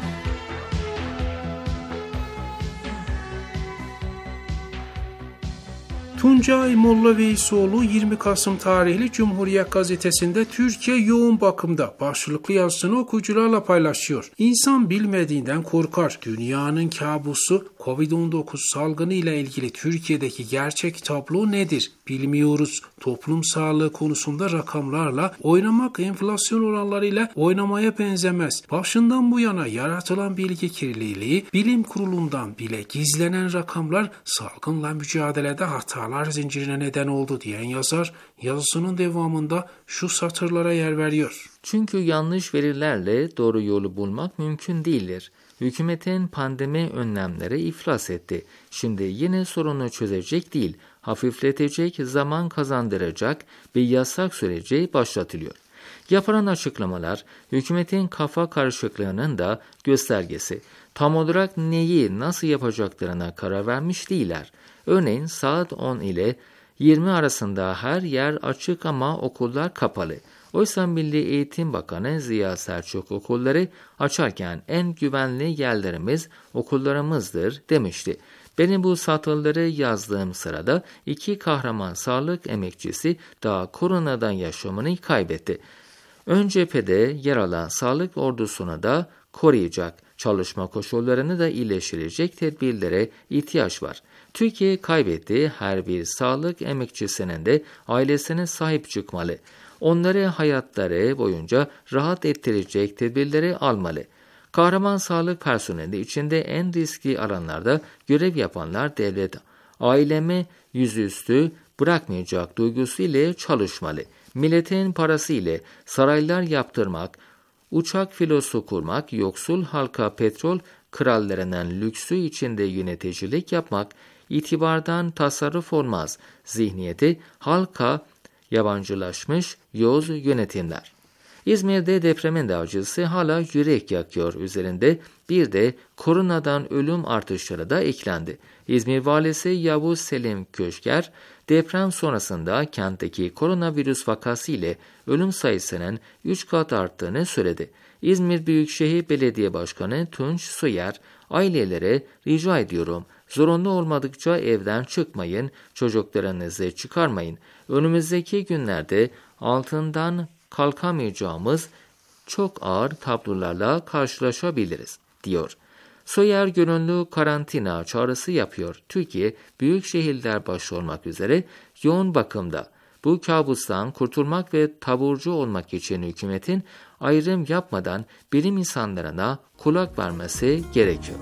Tuncay Molla Veysoğlu yirmi Kasım tarihli Cumhuriyet Gazetesi'nde Türkiye yoğun bakımda başlıklı yazısını okuyucularla paylaşıyor. İnsan bilmediğinden korkar. Dünyanın kabusu kovid on dokuz salgını ile ilgili Türkiye'deki gerçek tablo nedir? Bilmiyoruz. Toplum sağlığı konusunda rakamlarla oynamak enflasyon oranlarıyla oynamaya benzemez. Başından bu yana yaratılan bilgi kirliliği, bilim kurulundan bile gizlenen rakamlar salgınla mücadelede hatalar zincirine neden oldu diyen yazar yazısının devamında şu satırlara yer veriyor. Çünkü yanlış verilerle doğru yolu bulmak mümkün değildir. Hükümetin pandemi önlemleri iflas etti. Şimdi yine sorunu çözecek değil, hafifletecek, zaman kazandıracak bir yasak süreci başlatılıyor. Yapılan açıklamalar hükümetin kafa karışıklığının da göstergesi. Tam olarak neyi nasıl yapacaklarına karar vermiş değiller. Örneğin saat on ile yirmi arasında her yer açık ama okullar kapalı. Oysa Milli Eğitim Bakanı Ziya Selçuk okulları açarken en güvenli yerlerimiz okullarımızdır demişti. Benim bu satırları yazdığım sırada iki kahraman sağlık emekçisi daha koronadan yaşamını kaybetti. Ön cephede yer alan sağlık ordusunu da koruyacak, çalışma koşullarını da iyileştirecek tedbirlere ihtiyaç var. Türkiye kaybetti, her bir sağlık emekçisinin de ailesine sahip çıkmalı. Onları hayatları boyunca rahat ettirecek tedbirleri almalı. Kahraman sağlık personeli içinde en riskli alanlarda görev yapanlar devlet, ailemi yüzüstü bırakmayacak duygusu ile çalışmalı. Milletin parası ile saraylar yaptırmak, uçak filosu kurmak, yoksul halka petrol krallarının lüksü içinde yöneticilik yapmak, itibardan tasarruf olmaz zihniyeti halka yabancılaşmış yoz yönetimler. İzmir'de depremin de acısı hala yürek yakıyor üzerinde, bir de koronadan ölüm artışları da eklendi. İzmir Valisi Yavuz Selim Köşker, deprem sonrasında kentteki koronavirüs vakası ile ölüm sayısının üç kat arttığını söyledi. İzmir Büyükşehir Belediye Başkanı Tunç Soyer, ailelere rica ediyorum, zorunlu olmadıkça evden çıkmayın, çocuklarınızı çıkarmayın. Önümüzdeki günlerde altından kalkamayacağımız çok ağır tablolarla karşılaşabiliriz, diyor. Soyer gönüllü karantina çağrısı yapıyor. Türkiye, büyük şehirler başta olmak üzere yoğun bakımda. Bu kabustan kurtulmak ve taburcu olmak için hükümetin ayrım yapmadan bilim insanlarına kulak vermesi gerekiyor.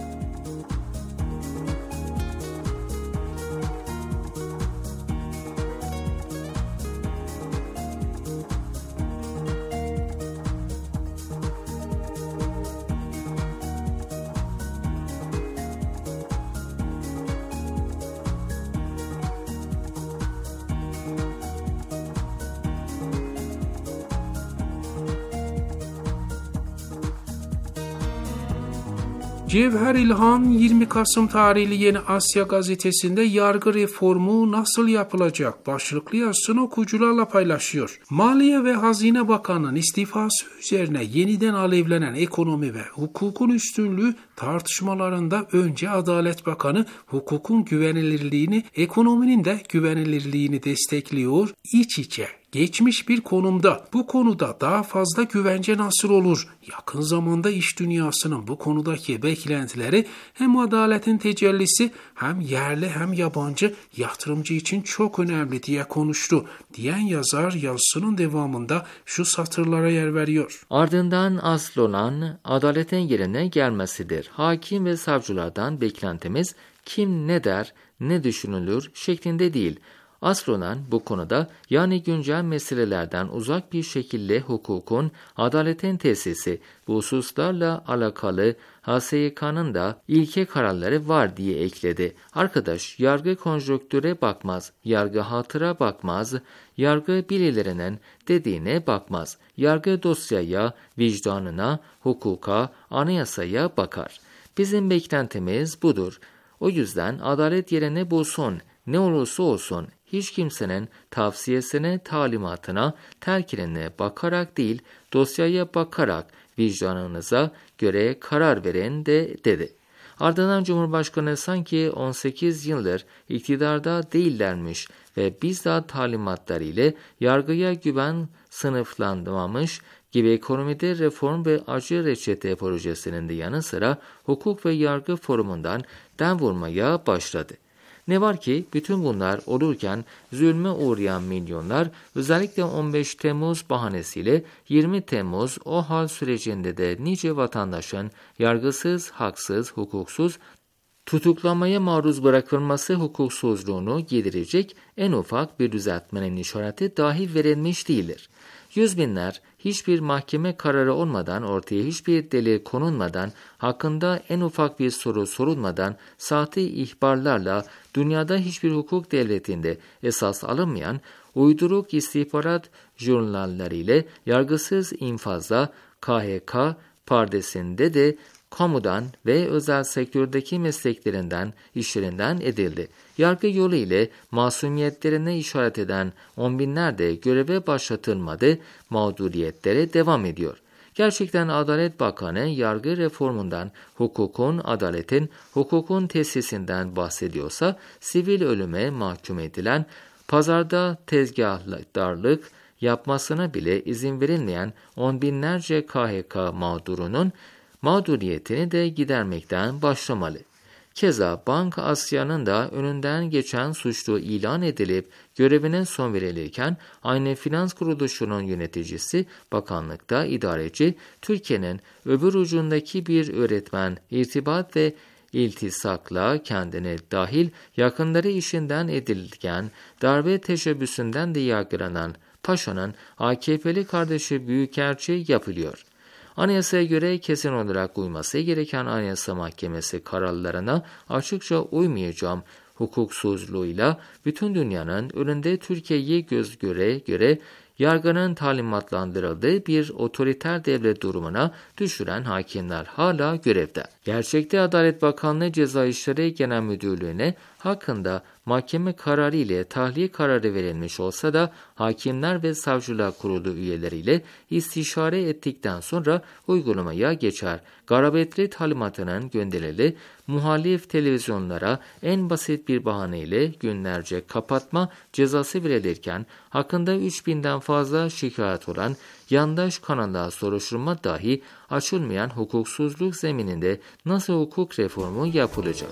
Cevher İlhan yirmi Kasım tarihli Yeni Asya gazetesinde yargı reformu nasıl yapılacak başlıklı yazısını okuyucularla paylaşıyor. Maliye ve Hazine Bakanı'nın istifası üzerine yeniden alevlenen ekonomi ve hukukun üstünlüğü tartışmalarında önce Adalet Bakanı hukukun güvenilirliğini, ekonominin de güvenilirliğini destekliyor, iç içe geçmiş bir konumda. Bu konuda daha fazla güvence nasıl olur? Yakın zamanda iş dünyasının bu konudaki beklentileri hem adaletin tecellisi hem yerli hem yabancı yatırımcı için çok önemli diye konuştu. Diyen yazar yazısının devamında şu satırlara yer veriyor. Ardından asıl olan adaletin yerine gelmesidir. Hakim ve savcılardan beklentimiz kim ne der, ne düşünülür şeklinde değil. Asıl olan bu konuda yani güncel meselelerden uzak bir şekilde hukukun, adaletin tesisi, bu hususlarla alakalı H S Y K'nın da ilke kararları var diye ekledi. Arkadaş, yargı konjonktüre bakmaz, yargı hatıra bakmaz, yargı birilerinin dediğine bakmaz. Yargı dosyaya, vicdanına, hukuka, anayasaya bakar. Bizim beklentimiz budur. O yüzden adalet yerine bulsun, ne olursa olsun, hiç kimsenin tavsiyesine, talimatına, telkinine bakarak değil, dosyaya bakarak vicdanınıza göre karar verin de dedi. Ardından Cumhurbaşkanı sanki on sekiz yıldır iktidarda değillermiş ve bizzat talimatları ile yargıya güven sınıflandırmamış gibi ekonomide reform ve acı reçete projesinin de yanı sıra hukuk ve yargı forumundan dem vurmaya başladı. Ne var ki bütün bunlar olurken zulme uğrayan milyonlar özellikle on beş Temmuz bahanesiyle yirmi Temmuz o hal sürecinde de nice vatandaşın yargısız, haksız, hukuksuz tutuklamaya maruz bırakılması hukuksuzluğunu giderecek en ufak bir düzeltmenin işareti dahi verilmiş değildir. Yüz binler hiçbir mahkeme kararı olmadan, ortaya hiçbir delil konulmadan, hakkında en ufak bir soru sorulmadan, sahte ihbarlarla dünyada hiçbir hukuk devletinde esas alınmayan uyduruk istihbarat jurnalleriyle yargısız infazla K H K perdesinde de kamudan ve özel sektördeki mesleklerinden, işlerinden edildi. Yargı yolu ile masumiyetlerine işaret eden on binlerce göreve başlatılmadı, mağduriyetlere devam ediyor. Gerçekten Adalet Bakanı yargı reformundan, hukukun, adaletin, hukukun tesisinden bahsediyorsa, sivil ölüme mahkum edilen, pazarda tezgahdarlık yapmasına bile izin verilmeyen on binlerce K H K mağdurunun mağduriyetini de gidermekten başlamalı. Keza Bank Asya'nın da önünden geçen suçlu ilan edilip görevine son verilirken aynı finans kuruluşunun yöneticisi, bakanlıkta idareci, Türkiye'nin öbür ucundaki bir öğretmen irtibat ve iltisakla kendine dahil yakınları işinden edilirken darbe teşebbüsünden de yargılanan Paşa'nın A K P'li kardeşi büyükelçi yapılıyor. Anayasaya göre kesin olarak uyması gereken Anayasa Mahkemesi kararlarına açıkça uymayacağım hukuksuzluğuyla bütün dünyanın önünde Türkiye'yi göz göre göre yargının talimatlandırıldığı bir otoriter devlet durumuna düşüren hakimler hala görevde. Gerçekte Adalet Bakanlığı Ceza İşleri Genel Müdürlüğü'ne hakkında mahkeme kararı ile tahliye kararı verilmiş olsa da Hakimler ve Savcılar Kurulu üyeleriyle istişare ettikten sonra uygulamaya geçer. Garabetli talimatının gönderildi, muhalif televizyonlara en basit bir bahaneyle günlerce kapatma cezası verilirken hakkında üç binden fazla şikayet olan yandaş kanallara soruşturma dahi açılmayan hukuksuzluk zemininde nasıl hukuk reformu yapılacak?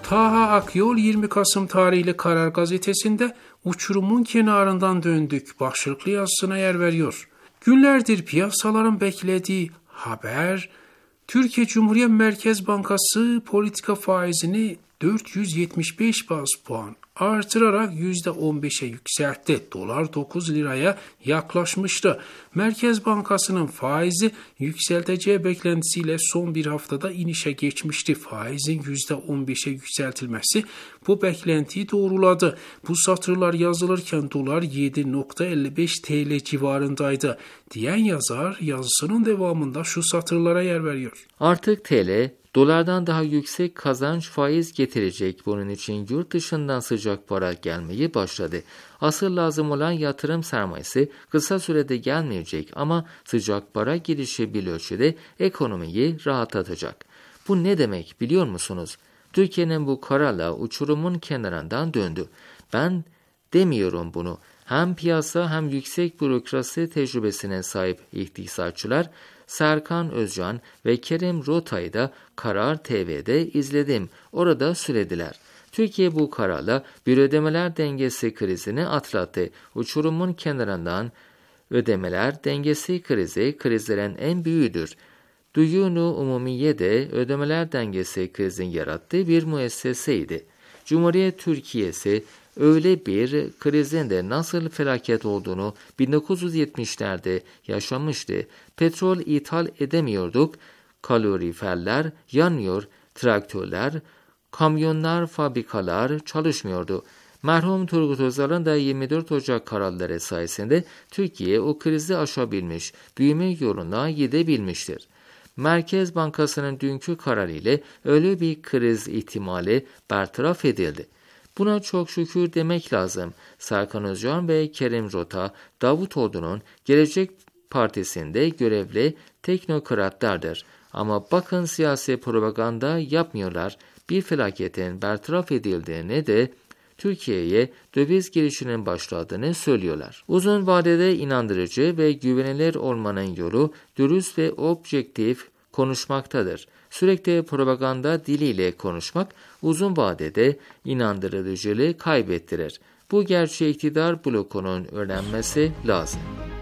Taha Akyol yirmi Kasım tarihli Karar gazetesinde uçurumun kenarından döndük başlıklı yazısına yer veriyor. Günlerdir piyasaların beklediği haber, Türkiye Cumhuriyet Merkez Bankası politika faizini dört yüz yetmiş beş baz puan artırarak yüzde on beşe yükseltti. Dolar dokuz liraya yaklaşmıştı. Merkez Bankası'nın faizi yükselteceği beklentisiyle son bir haftada inişe geçmişti. Faizin yüzde on beşe yükseltilmesi bu beklentiyi doğruladı. Bu satırlar yazılırken dolar yedi virgül elli beş T L civarındaydı diyen yazar yazısının devamında şu satırlara yer veriyor. Artık T L dolardan daha yüksek kazanç faiz getirecek. Bunun için yurt dışından sıcak para gelmeyi başladı. Asıl lazım olan yatırım sermayesi kısa sürede gelmeyecek ama sıcak para girişi bir ölçüde ekonomiyi rahatlatacak. Bu ne demek biliyor musunuz? Türkiye'nin bu kararla uçurumun kenarından döndü. Ben demiyorum bunu. Hem piyasa hem yüksek bürokrasi tecrübesine sahip iktisatçılar Serkan Özcan ve Kerim Rota'yı da Karar T V'de izledim. Orada söylediler. Türkiye bu kararla bir ödemeler dengesi krizini atlattı. Uçurumun kenarından ödemeler dengesi krizi krizlerin en büyüğüdür. Duyunu Umumiye de ödemeler dengesi krizin yarattığı bir müesseseydi. Cumhuriyet Türkiye'si öyle bir krizin de nasıl felaket olduğunu bin dokuz yüz yetmişlerde yaşamıştı. Petrol ithal edemiyorduk, kaloriferler yanmıyor, traktörler, kamyonlar, fabrikalar çalışmıyordu. Merhum Turgut Özal'ın da yirmi dört Ocak kararları sayesinde Türkiye o krizi aşabilmiş, büyüme yoluna gidebilmiştir. Merkez Bankası'nın dünkü kararı ile öyle bir kriz ihtimali bertaraf edildi. Buna çok şükür demek lazım. Serkan Özcan ve Kerim Rota, Davutoğlu'nun Gelecek Partisi'nde görevli teknokratlardır. Ama bakın siyasi propaganda yapmıyorlar. Bir felaketin bertaraf edildiğini de Türkiye'ye döviz girişinin başladığını söylüyorlar. Uzun vadede inandırıcı ve güvenilir olmanın yolu dürüst ve objektif konuşmaktadır. Sürekli propaganda diliyle konuşmak uzun vadede inandırıcılığı kaybettirir. Bu gerçeği iktidar blokunun öğrenmesi lazım.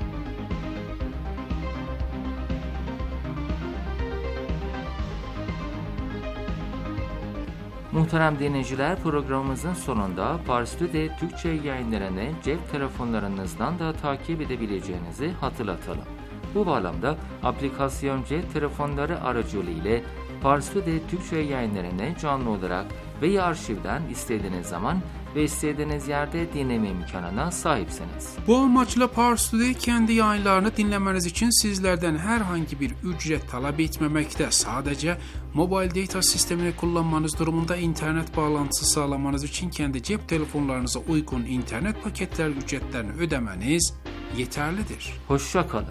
Muhterem dinleyiciler, programımızın sonunda Pars Today Türkçe yayınlarını cep telefonlarınızdan da takip edebileceğinizi hatırlatalım. Bu bağlamda aplikasyon cep telefonları aracılığıyla Pars Today Türkçe yayınlarını canlı olarak veya arşivden istediğiniz zaman ve istediğiniz yerde dinleme imkanına sahipsiniz. Bu amaçla Pars Today kendi yayınlarını dinlemeniz için sizlerden herhangi bir ücret talep etmemekte. Sadece mobile data sistemini kullanmanız durumunda internet bağlantısı sağlamanız için kendi cep telefonlarınıza uygun internet paketler ücretlerini ödemeniz yeterlidir. Hoşça kalın.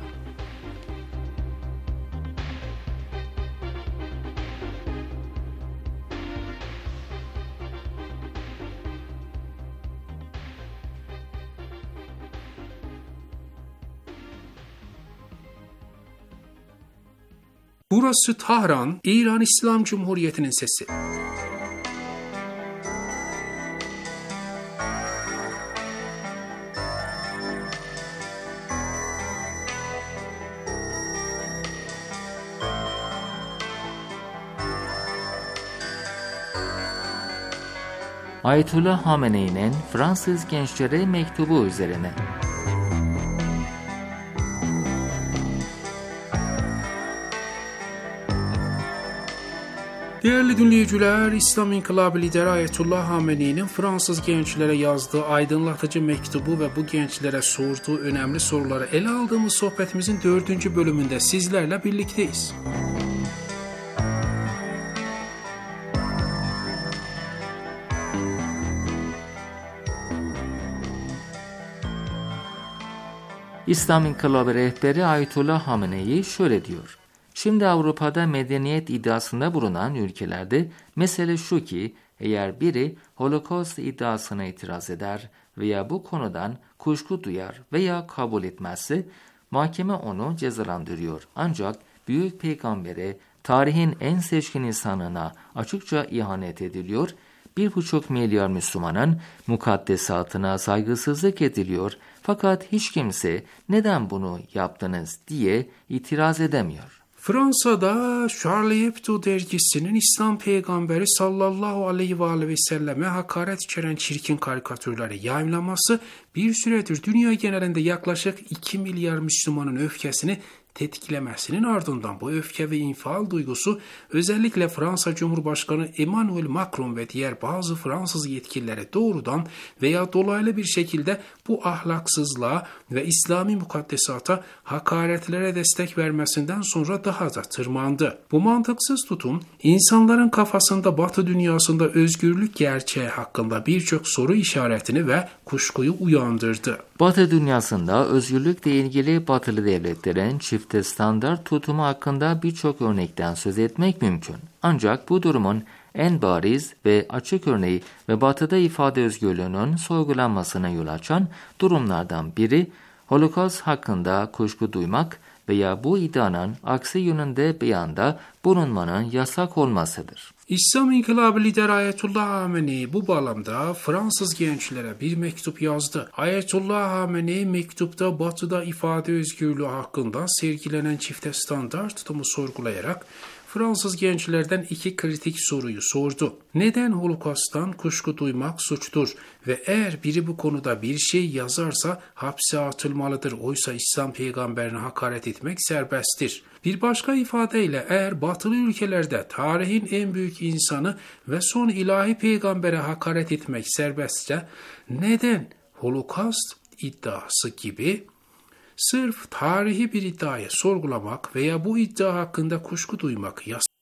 Burası Tahran, İran İslam Cumhuriyeti'nin sesi. Ayetullah Hamenei'nin Fransız gençlere mektubu üzerine. Değerli dinleyiciler, İslam İnkılabı lideri Ayetullah Hamenei'nin Fransız gençlere yazdığı aydınlatıcı mektubu ve bu gençlere sorduğu önemli soruları ele aldığımız sohbetimizin dördüncü bölümünde sizlerle birlikteyiz. İslam İnkılabı rehberi Ayetullah Hamenei şöyle diyor. Şimdi Avrupa'da medeniyet iddiasında bulunan ülkelerde mesele şu ki eğer biri Holocaust iddiasına itiraz eder veya bu konudan kuşku duyar veya kabul etmezse mahkeme onu cezalandırıyor. Ancak büyük peygambere, tarihin en seçkin insanına açıkça ihanet ediliyor. bir buçuk milyar Müslümanın mukaddesatına saygısızlık ediliyor fakat hiç kimse neden bunu yaptınız diye itiraz edemiyor. Fransa'da Charlie Hebdo dergisinin İslam peygamberi sallallahu aleyhi ve aleyhi ve selleme hakaret içeren çirkin karikatürleri yayınlaması bir süredir dünya genelinde yaklaşık iki milyar Müslümanın öfkesini tetiklemesinin ardından bu öfke ve infial duygusu özellikle Fransa Cumhurbaşkanı Emmanuel Macron ve diğer bazı Fransız yetkililere doğrudan veya dolaylı bir şekilde bu ahlaksızlığa ve İslami mukaddesata hakaretlere destek vermesinden sonra daha da tırmandı. Bu mantıksız tutum insanların kafasında Batı dünyasında özgürlük gerçeği hakkında birçok soru işaretini ve kuşkuyu uyandırdı. Batı dünyasında özgürlükle ilgili batılı devletlerin çifte standart tutumu hakkında birçok örnekten söz etmek mümkün. Ancak bu durumun en bariz ve açık örneği ve batıda ifade özgürlüğünün sorgulanmasına yol açan durumlardan biri, Holocaust hakkında kuşku duymak veya bu iddianın aksi yönünde beyanda bulunmanın yasak olmasıdır. İslam İnkılabı lideri Ayetullah Hamenei bu bağlamda Fransız gençlere bir mektup yazdı. Ayetullah Hamenei mektupta Batı'da ifade özgürlüğü hakkında sergilenen çifte standart tutumu sorgulayarak Fransız gençlerden iki kritik soruyu sordu. Neden Holocaust'tan kuşku duymak suçtur ve eğer biri bu konuda bir şey yazarsa hapse atılmalıdır, oysa İslam peygamberine hakaret etmek serbesttir. Bir başka ifadeyle eğer batılı ülkelerde tarihin en büyük insanı ve son ilahi peygambere hakaret etmek serbestse neden Holocaust iddiası gibi sırf tarihi bir iddiayı sorgulamak veya bu iddia hakkında kuşku duymak yasak?